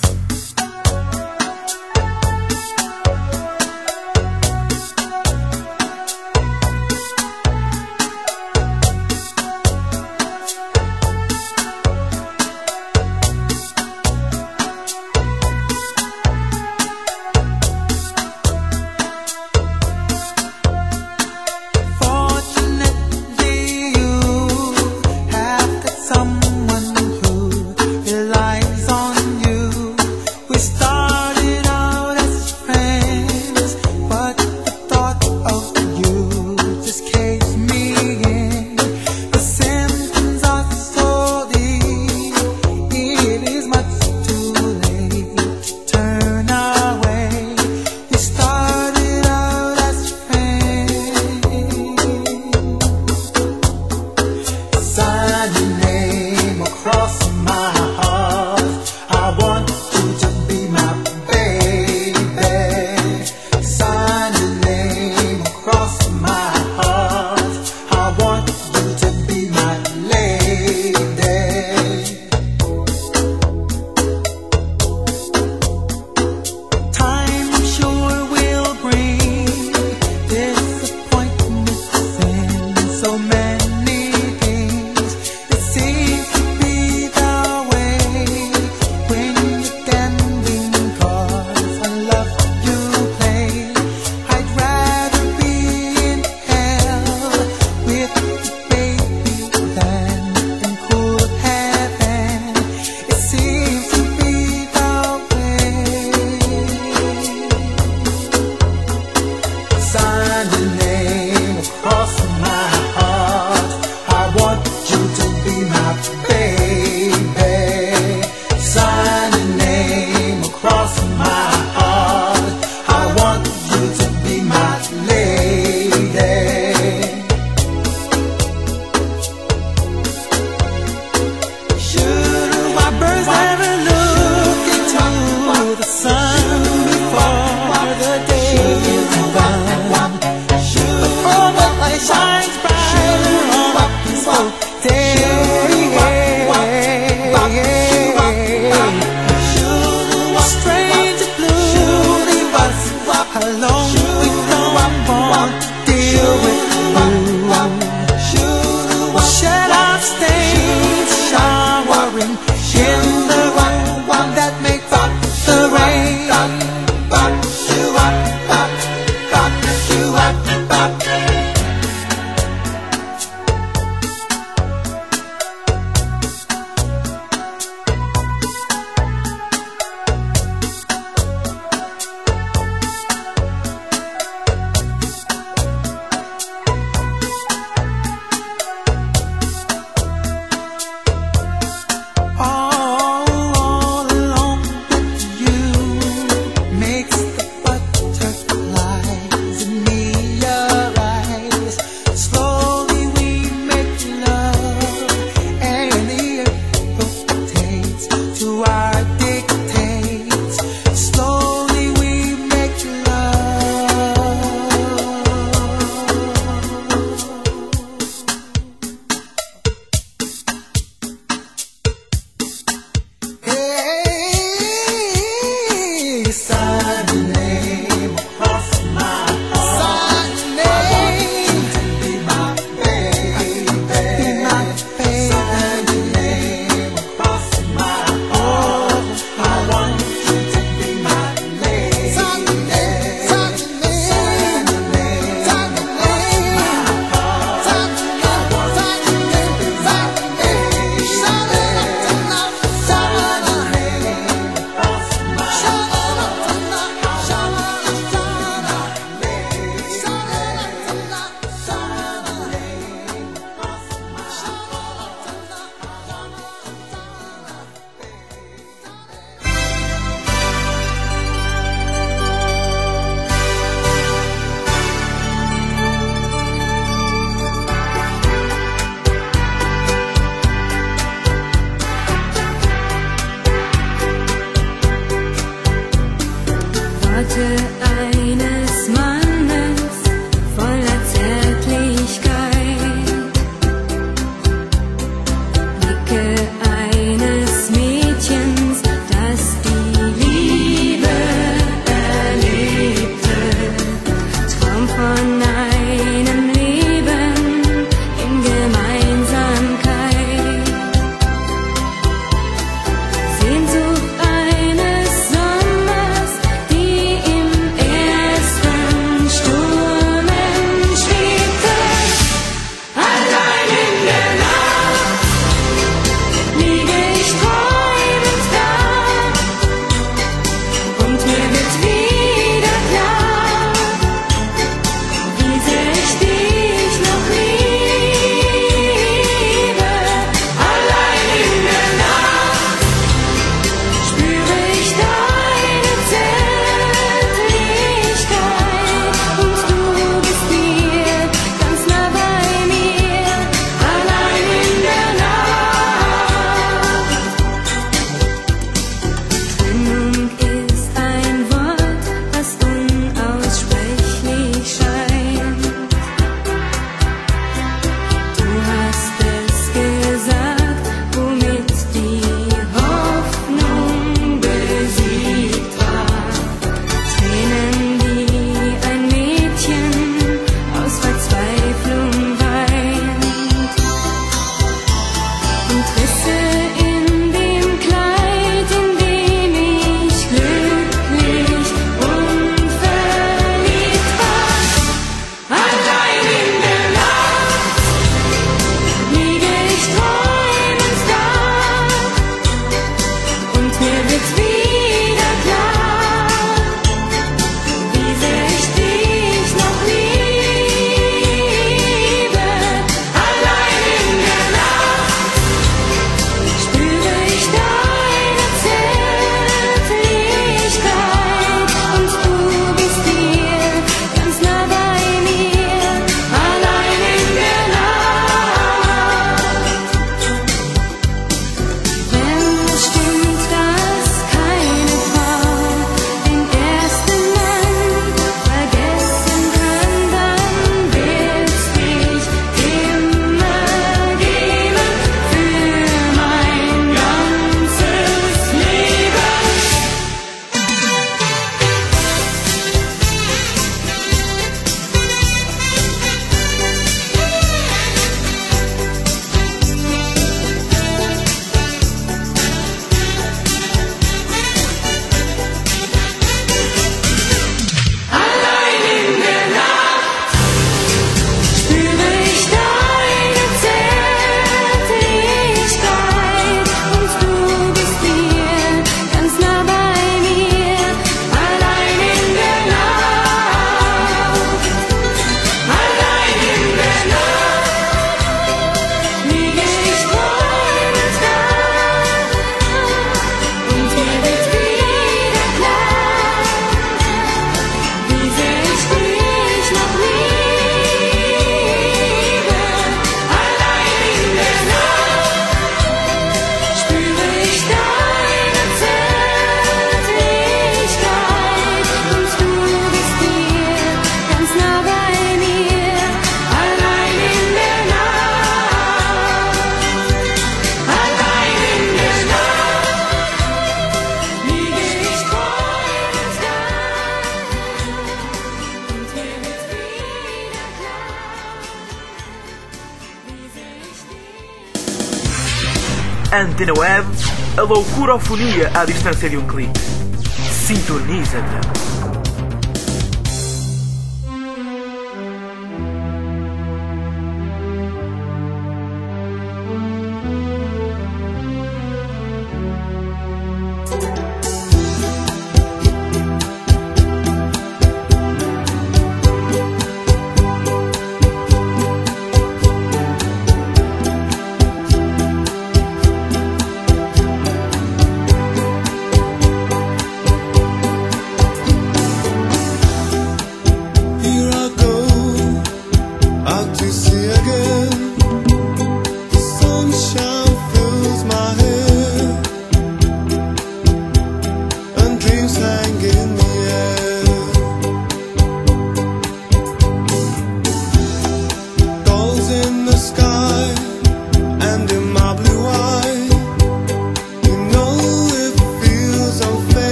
Antena Web, a loucurofonia à distância de um clique. Sintoniza-te.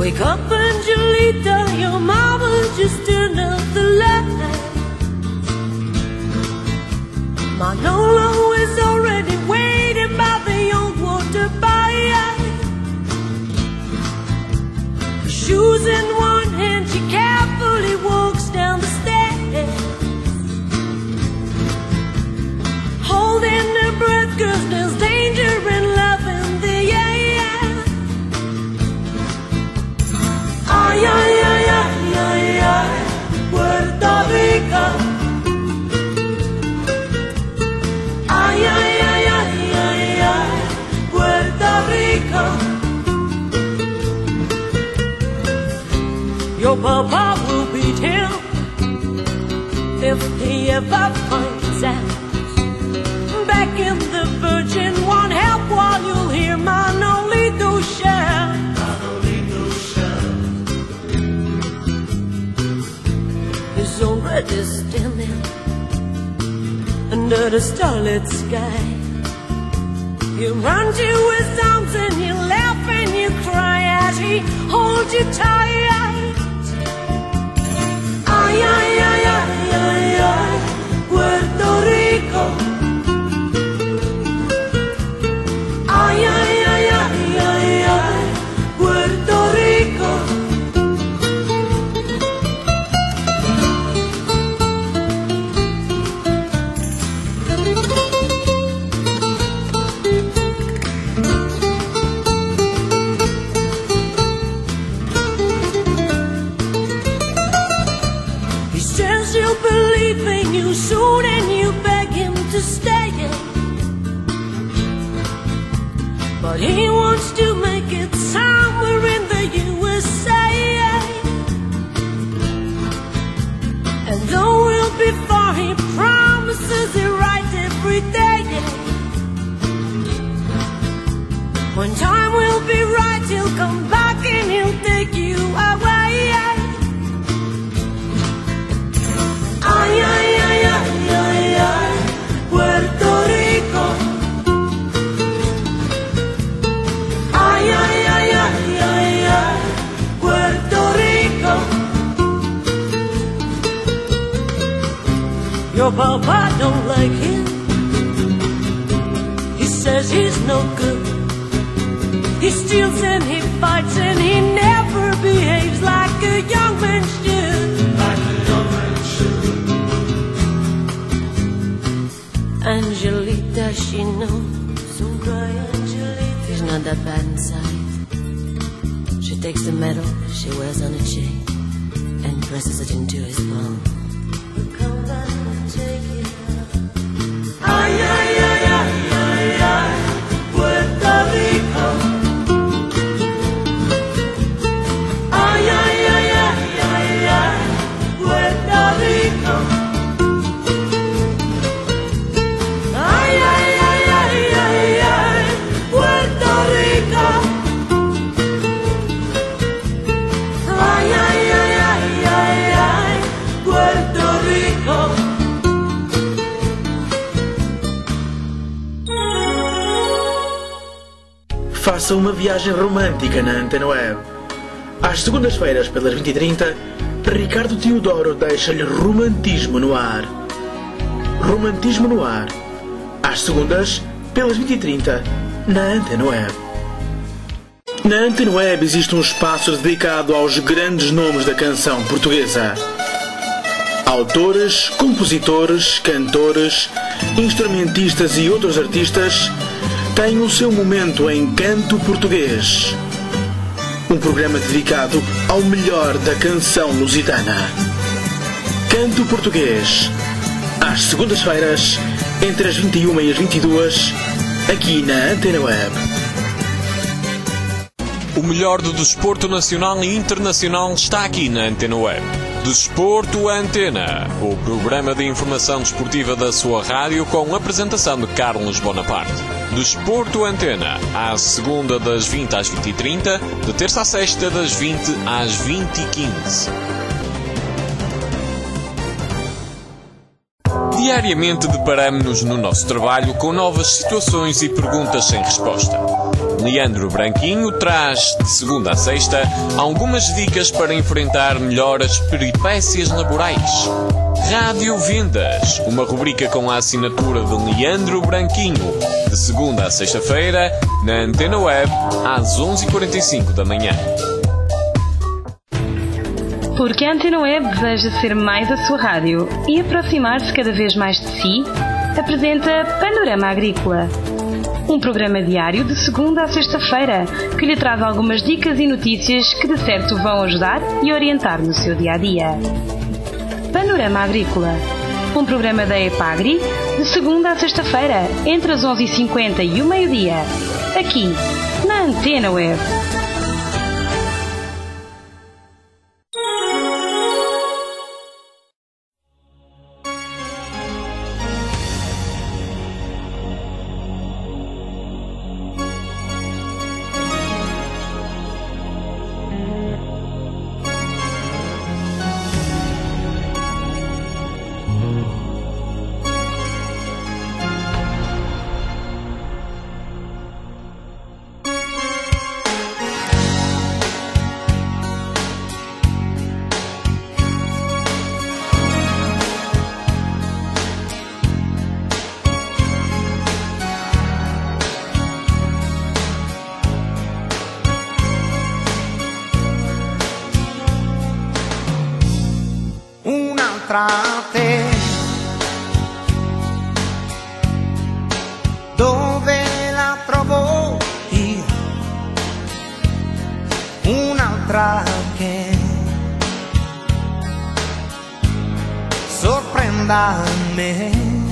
Wake up, Angelita, your mama just turned up the light. Manolo is already waiting by the old water buyer. Shoes in one hand, she carefully walks down the stairs, holding her breath 'cause there's danger in love in the air. Ay, ay, ay, ay, ay, ay, Puerto Rico. Ay, ay, ay, ay, ay, ay, Puerto Rico. Your papa will beat him if he ever finds out. Back in the Virgin, want help while you'll hear Manolito shout. He's already standing under the starlit sky. You run to his arms and you laugh and you cry as he holds you tight. Ay, ay, ay, ay, ay, ay, Puerto Rico. Ay, ay, ay, ay, ay, ay, Puerto Rico. He says he'll believe in you soon and you beg him to stay. But he wants to make it somewhere in the USA. And though we'll be far, he promises it right every day. When time will be right, he'll come back and he'll take you away. Ay, ay, ay, ay, ay, ay, Puerto Rico. Ay, ay, ay, ay, ay, ay, Puerto Rico. Your papa don't like him. He says he's no good. He steals and he fights and he never behaves like a young man should. Angelita, she knows. Don't cry, Angelita. He's not that bad inside. She takes the medal she wears on a chain and presses it into his palm. We'll come back and take it out. Ay, ay, ay, ay, ay, ay, Puerto Rico. Ay, ay, ay, ay, ay, ay, Puerto Rico. Ay, ay, ay, ay, ay, ay, Puerto Rico. Ay, ay, ay, ay, ay, ay, Puerto Rico. Faça uma viagem romântica na Antena Web. Às segundas-feiras, pelas 20h30, Ricardo Teodoro deixa-lhe romantismo no ar. Romantismo no ar. Às segundas, pelas 20h30, na Antena Web. Na Antena Web existe um espaço dedicado aos grandes nomes da canção portuguesa. Autores, compositores, cantores, instrumentistas e outros artistas têm o seu momento em Canto Português. Um programa dedicado ao melhor da canção lusitana. Canto Português. Às segundas-feiras, entre as 21 e as 22, aqui na Antena Web. O melhor do desporto nacional e internacional está aqui na Antena Web. Desporto Antena, o programa de informação desportiva da sua rádio com a apresentação de Carlos Bonaparte. Desporto Antena, à segunda das 20 às 20h30, de terça à sexta das 20 às 20h15. Diariamente deparamos-nos no nosso trabalho com novas situações e perguntas sem resposta. Leandro Branquinho traz, de segunda a sexta, algumas dicas para enfrentar melhor as peripécias laborais. Rádio Vendas, uma rubrica com a assinatura de Leandro Branquinho, de segunda a sexta-feira, na Antena Web, às 11h45 da manhã. Porque a Antena Web deseja ser mais a sua rádio e aproximar-se cada vez mais de si, apresenta Panorama Agrícola. Um programa diário de segunda a sexta-feira que lhe traz algumas dicas e notícias que de certo vão ajudar e orientar no seu dia-a-dia. Panorama Agrícola. Um programa da EPAGRI de segunda a sexta-feira, entre as 11h50 e o meio-dia. Aqui, na Antena Web. Te. Dove la trovo io? Un'altra che sorprenda me.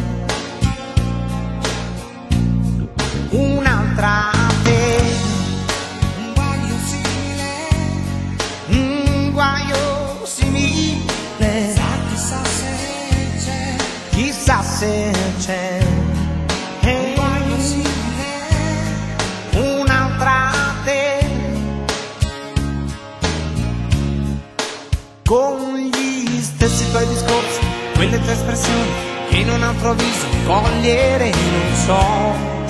Un'altra te. Un guaio simile. Un guaio simile. Chissà se c'è un'altra te con gli stessi tuoi discorsi, quelle tue espressioni che in un altro viso cogliere non so,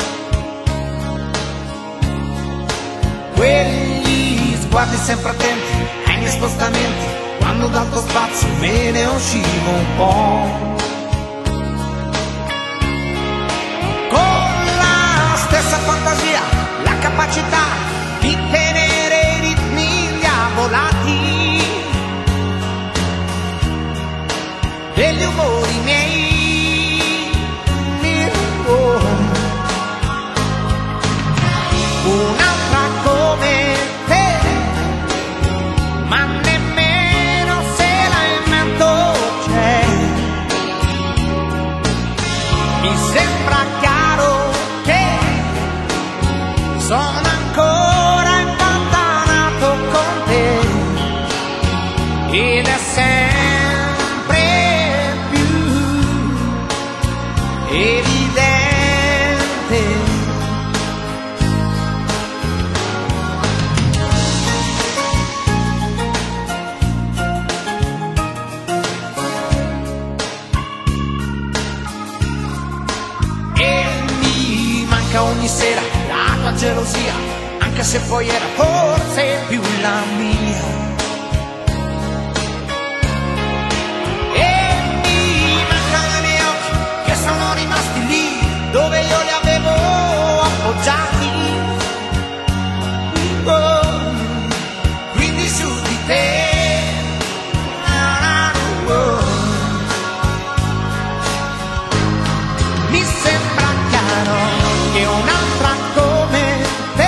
quegli sguardi sempre attenti ai miei spostamenti quando dal tuo spazio me ne uscivo un po'. Stessa fantasia, la capacità di tenere i ritmi diavolati degli umori miei. Un'altra come te, ma nemmeno se la invento c'è. Mi sembra chiaro sono ancora impantanato con te ed è sempre più evidente. E mi manca ogni sera la tua gelosia, anche se poi era forse più la mia. E mi mancano i miei occhi che sono rimasti lì dove io li avevo appoggiati. Oh, quindi su di te. Mi sembra chiaro che un'altra come te,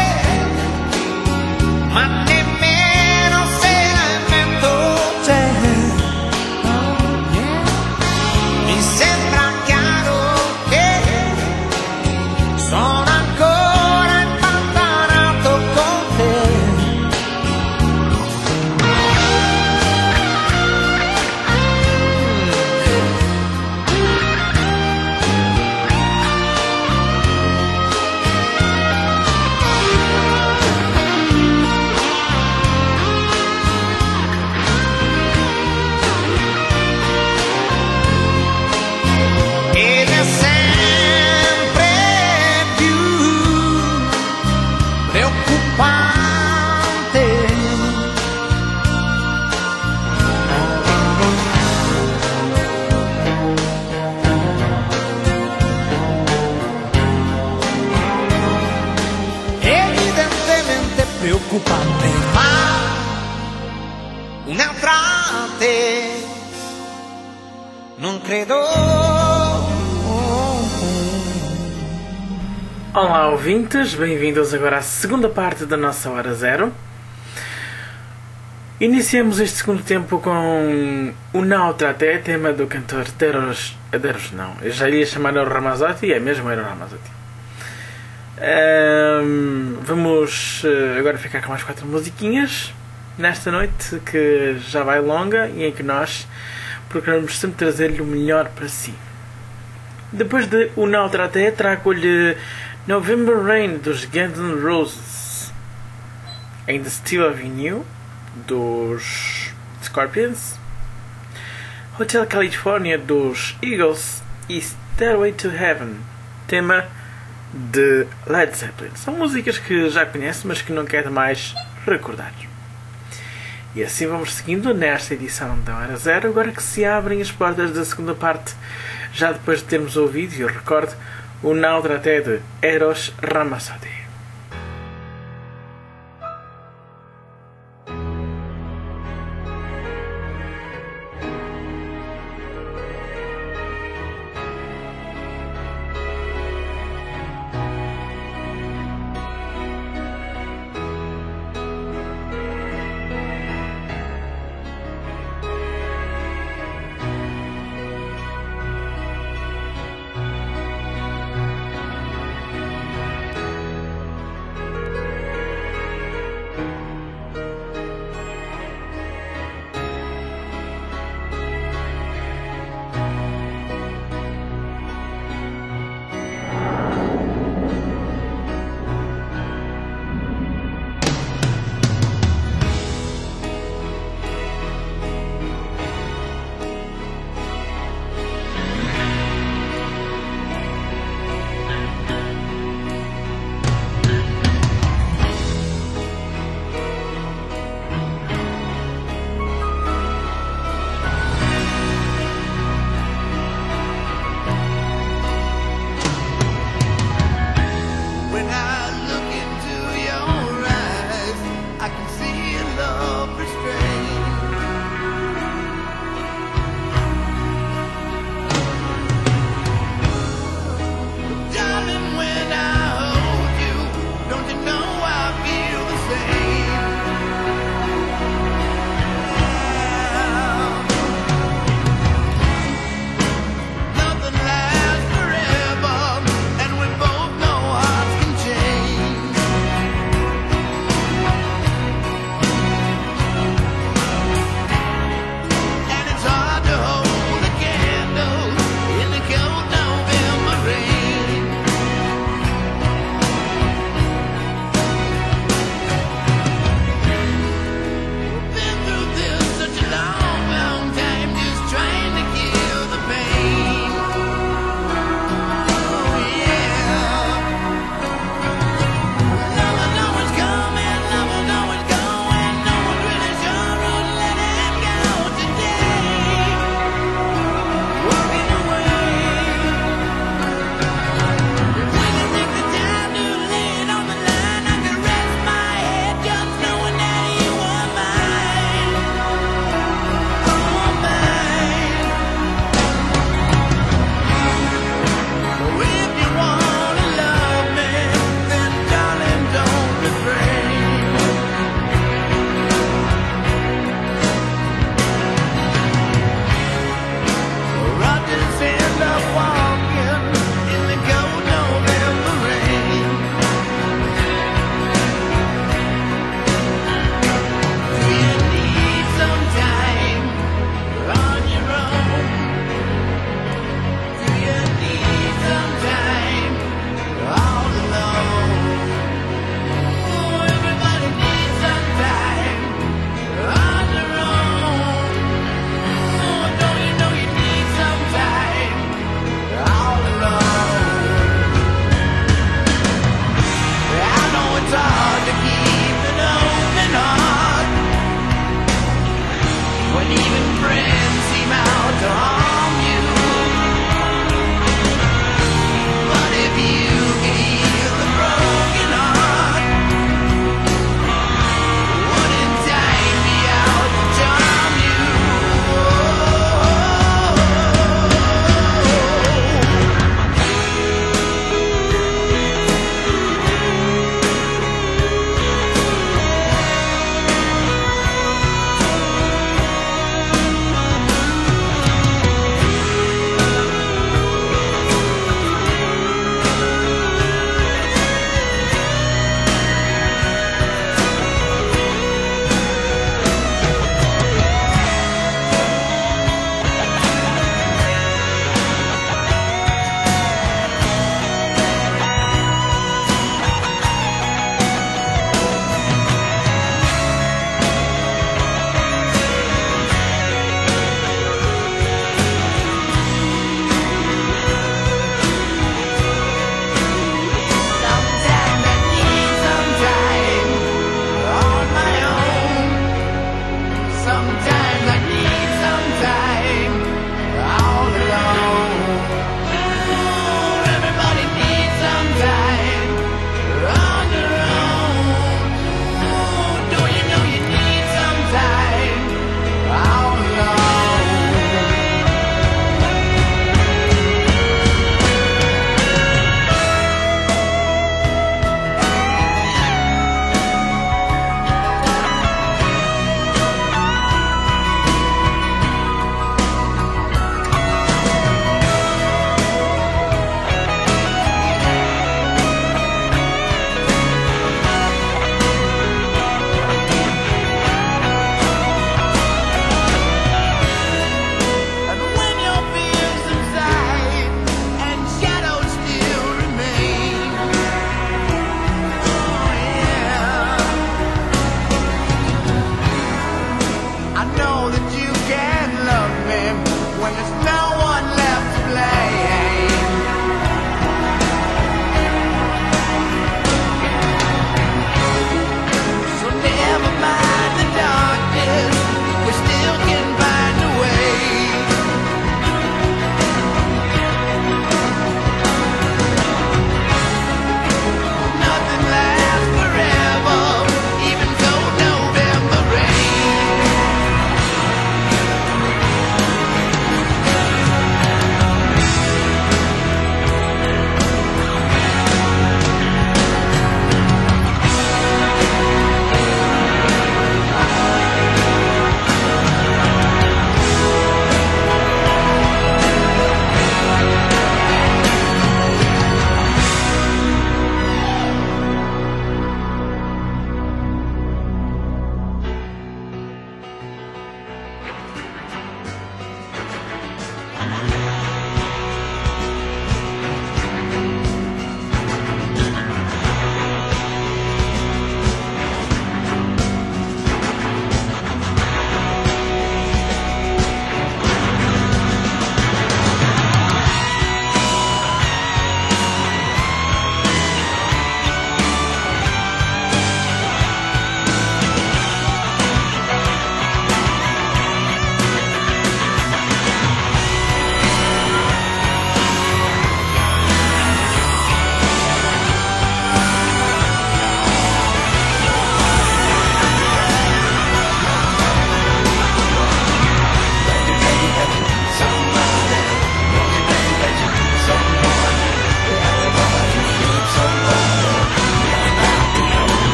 ma nemmeno se la invento c'è. Mi sembra chiaro che sono ancora impantanato con te. preoccupante, ma un'altra te non credo. Olá ouvintes, bem-vindos agora à segunda parte da nossa Hora Zero. Iniciamos este segundo tempo com o Un'altra te, tema do cantor Eros não, eu já ia chamar Eros Ramazzotti, é mesmo Eros Ramazzotti. Vamos agora ficar com mais 4 musiquinhas nesta noite que já vai longa e em que nós procuramos sempre trazer-lhe o melhor para si. Depois de Un'altra te, trago-lhe November Rain dos Guns N' Roses, ainda Steel Avenue dos Scorpions, Hotel California dos Eagles e Stairway to Heaven, tema de Led Zeppelin. São músicas que já conhece, mas que não quero mais recordar. E assim vamos seguindo nesta edição da Hora Zero, agora que se abrem as portas da segunda parte, já depois de termos ouvido, e eu recordo, o Un'altra te de Eros Ramazzotti.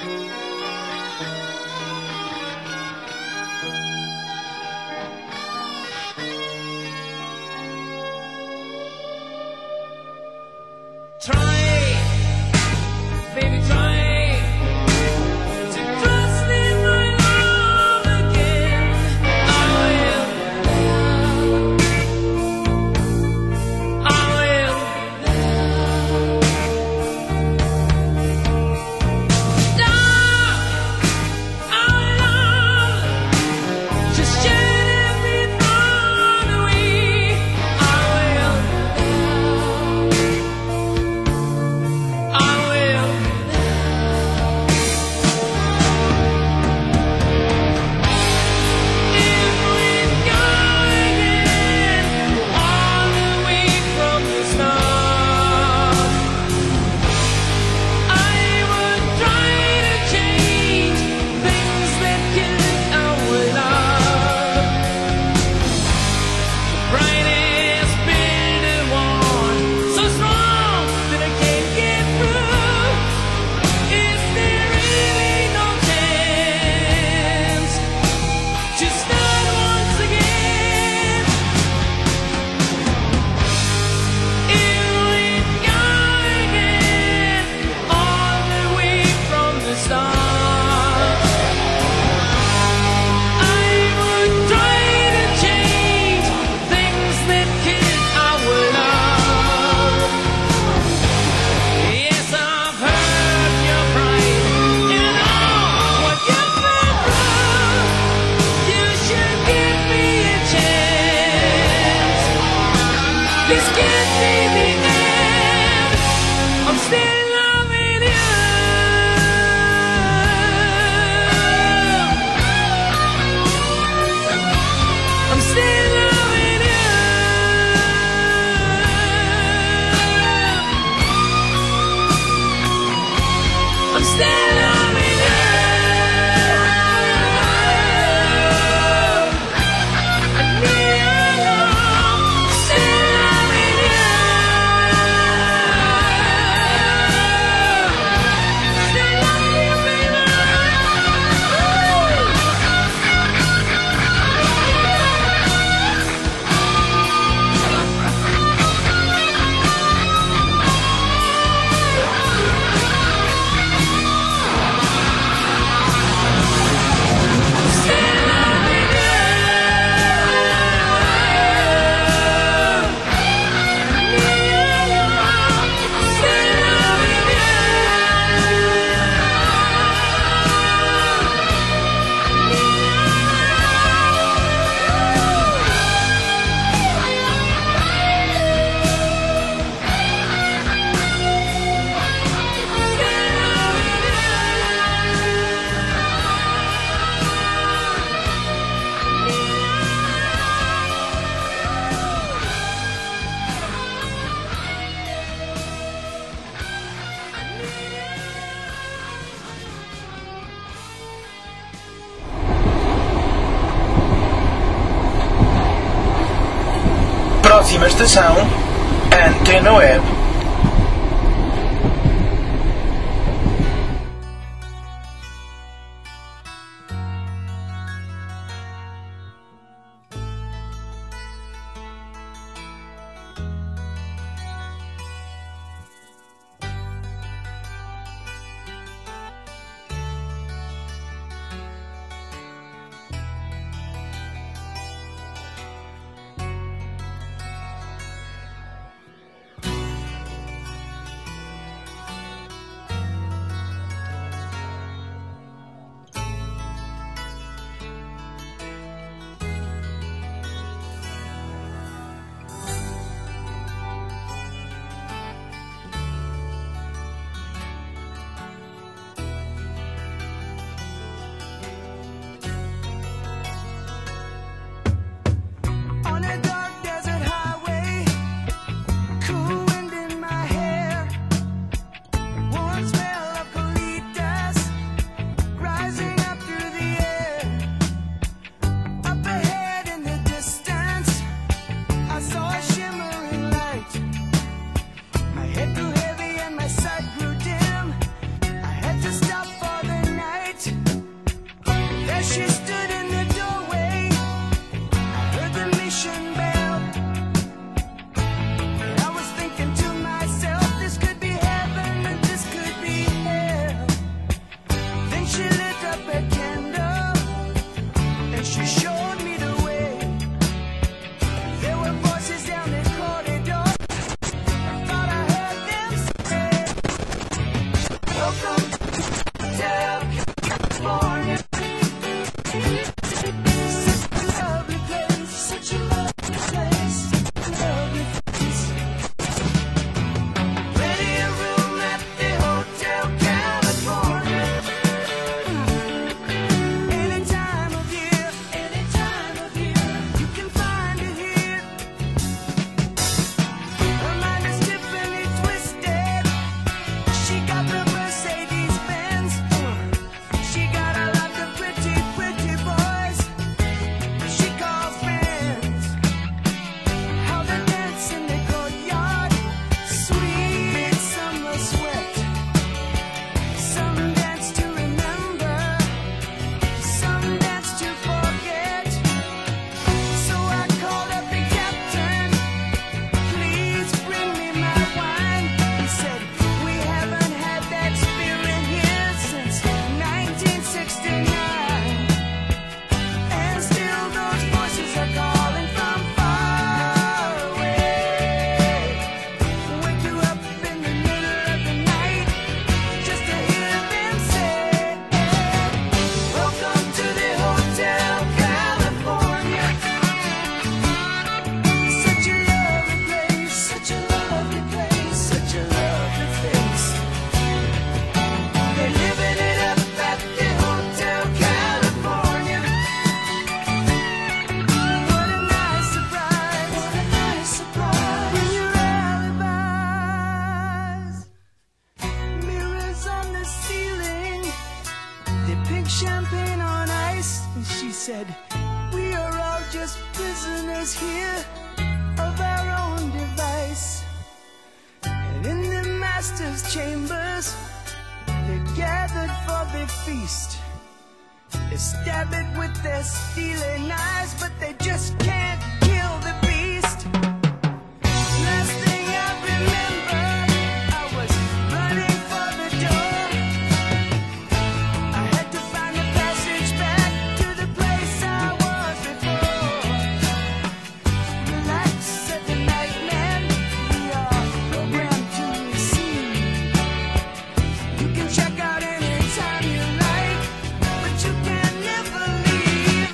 Próxima estação, Antena Web. pink champagne on ice. And she said, we are all just prisoners here of our own device. And in the master's chambers, they gathered for their feast. They stab it with their steely knives, but they just can't kill the beast. Last thing I remember, I was running for the door. I had to find the passage back to the place I was before. Relax, said the nightman, we are programmed to receive. You can check out anytime you like, but you can never leave.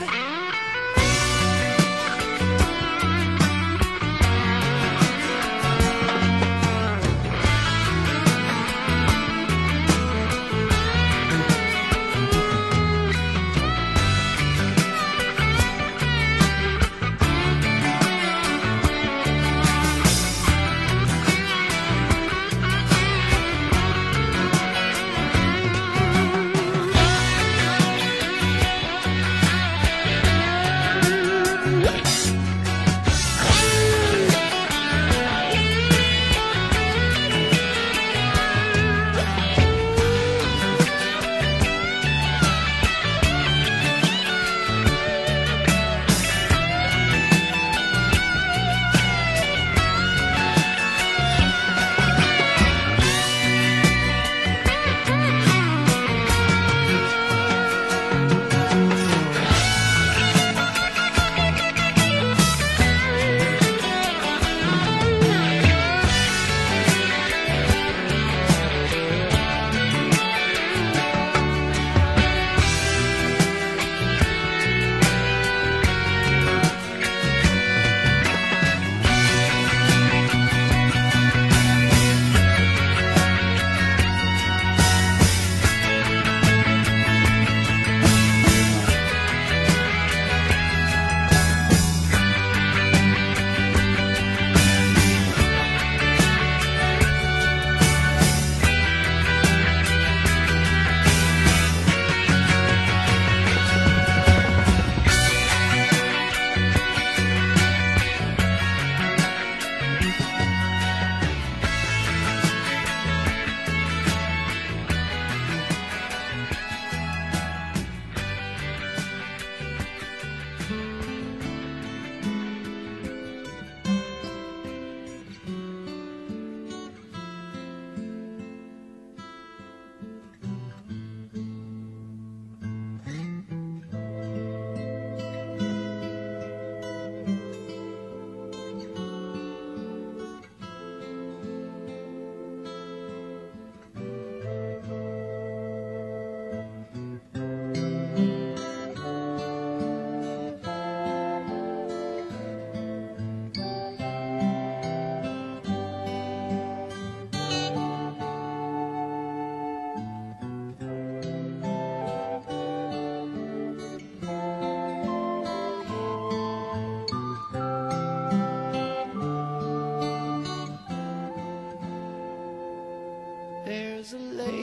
There's a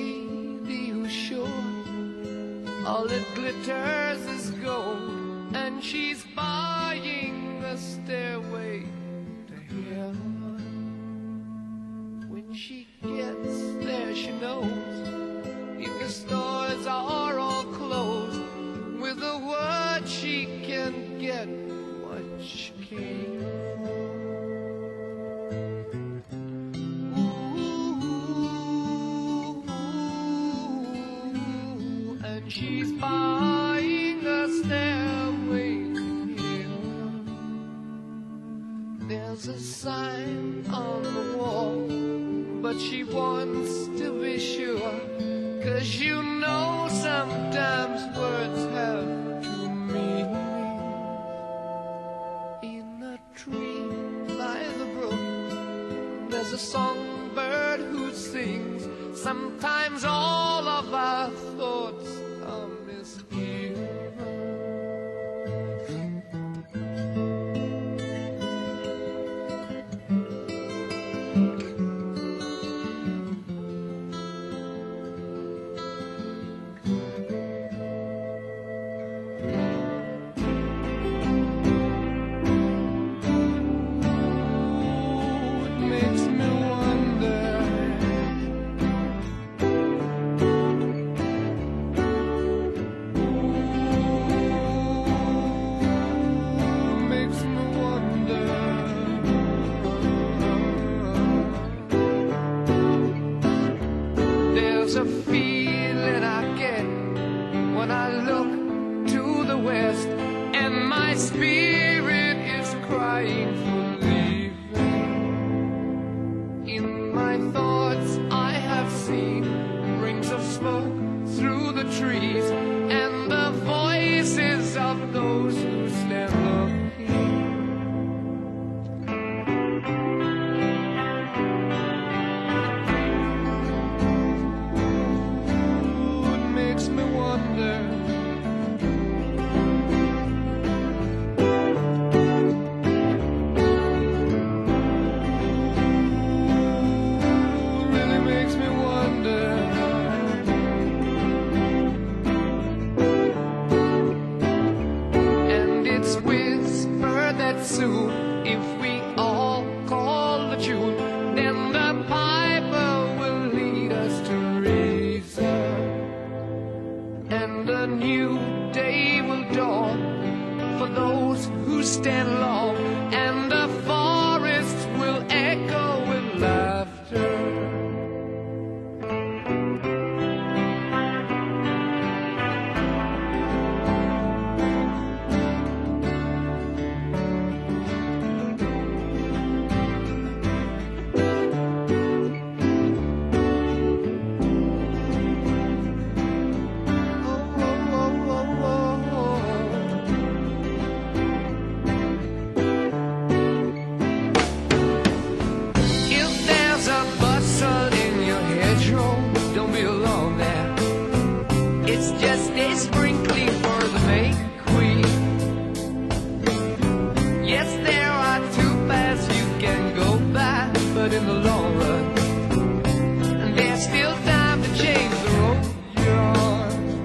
lady who's sure all that glitters is gold, and she's buying a stairway to heaven. When she gets there, she knows if the stores are all closed, with a word she can get what she came for. She's buying a stairway to heaven. There's a sign on the wall, but she wants to be sure, 'cause you know sometimes words have two meanings. In a tree by the brook, there's a songbird who sings. Sometimes all of our thoughts are misgiven. forget when I look to the west and my spirit is crying for leaving. In my thoughts I have seen rings of smoke through the trees and the voices of those who stand looking. It makes me wonder. Really makes me wonder. And it's whispered that soon, if we all call the tune, then the piper will lead us to reason, and a new day will dawn for those who stand long, and the forests will echo with laughter. If there's a bustle in your hedgerow, don't be alone there. It's just a sprinkling for the May Queen. Yes, there are two paths you can go by, but in the long run, there's still time to change the road you're on.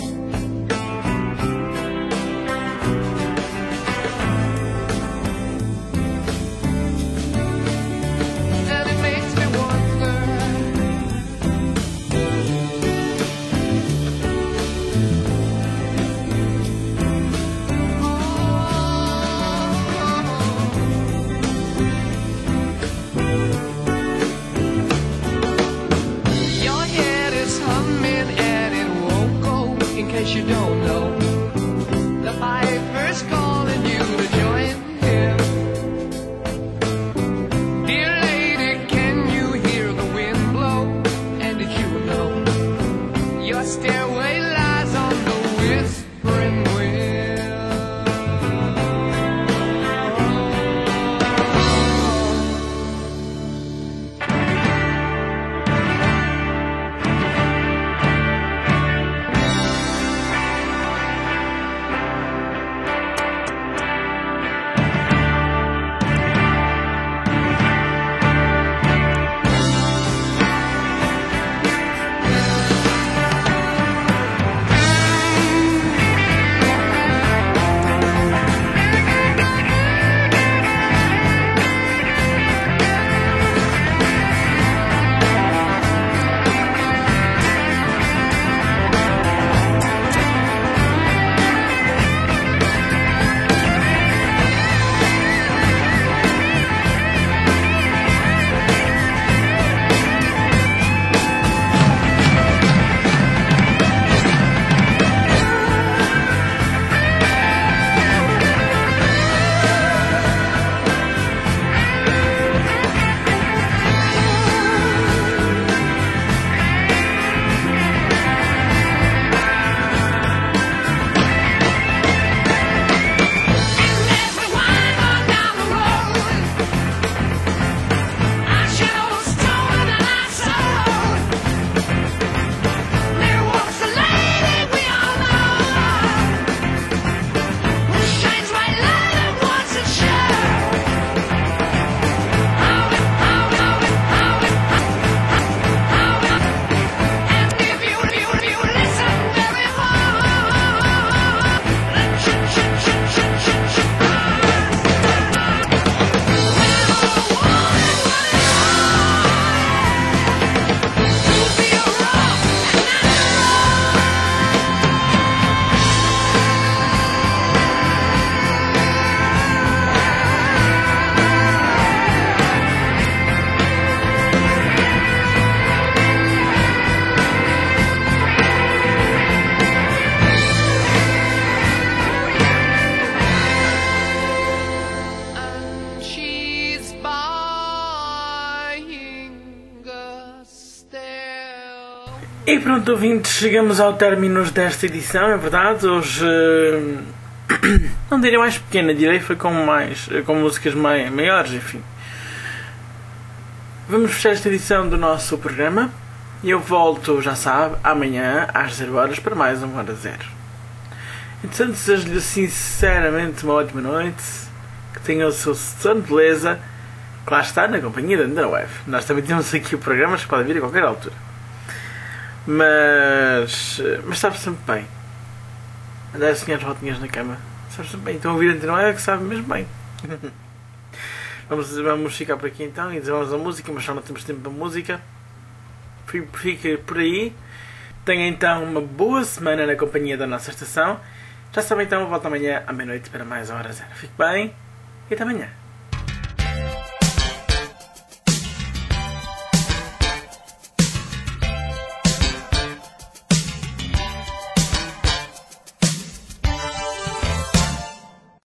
And it makes me wonder. Your head is humming and it won't go. In case you don't know, the piper's calling you to join him. Dear lady, can you hear the wind blow? And did you know your stairway lies on the whispering wind? E pronto, ouvintes, chegamos ao término desta edição, é verdade. Hoje não direi mais pequena, direi foi com músicas maiores, enfim. Vamos fechar esta edição do nosso programa. E eu volto, já sabe, amanhã às 0 horas para mais uma Hora Zero. Entretanto, desejo-lhe sinceramente uma ótima noite, que tenha o seu sono de beleza, que lá está na companhia da Antena Web. Nós também temos aqui o programa que pode vir a qualquer altura. Mas sabe sempre bem. Andar assim às voltinhas na cama, sabe sempre bem. Então ouvir a Antena Web que sabe mesmo bem. Vamos ficar por aqui então e desvamos a música, mas só não temos tempo para música. Fique por aí. Tenha então uma boa semana na companhia da nossa estação. Já sabem então, volto amanhã à meia-noite para mais uma Hora Zero. Fique bem e até amanhã.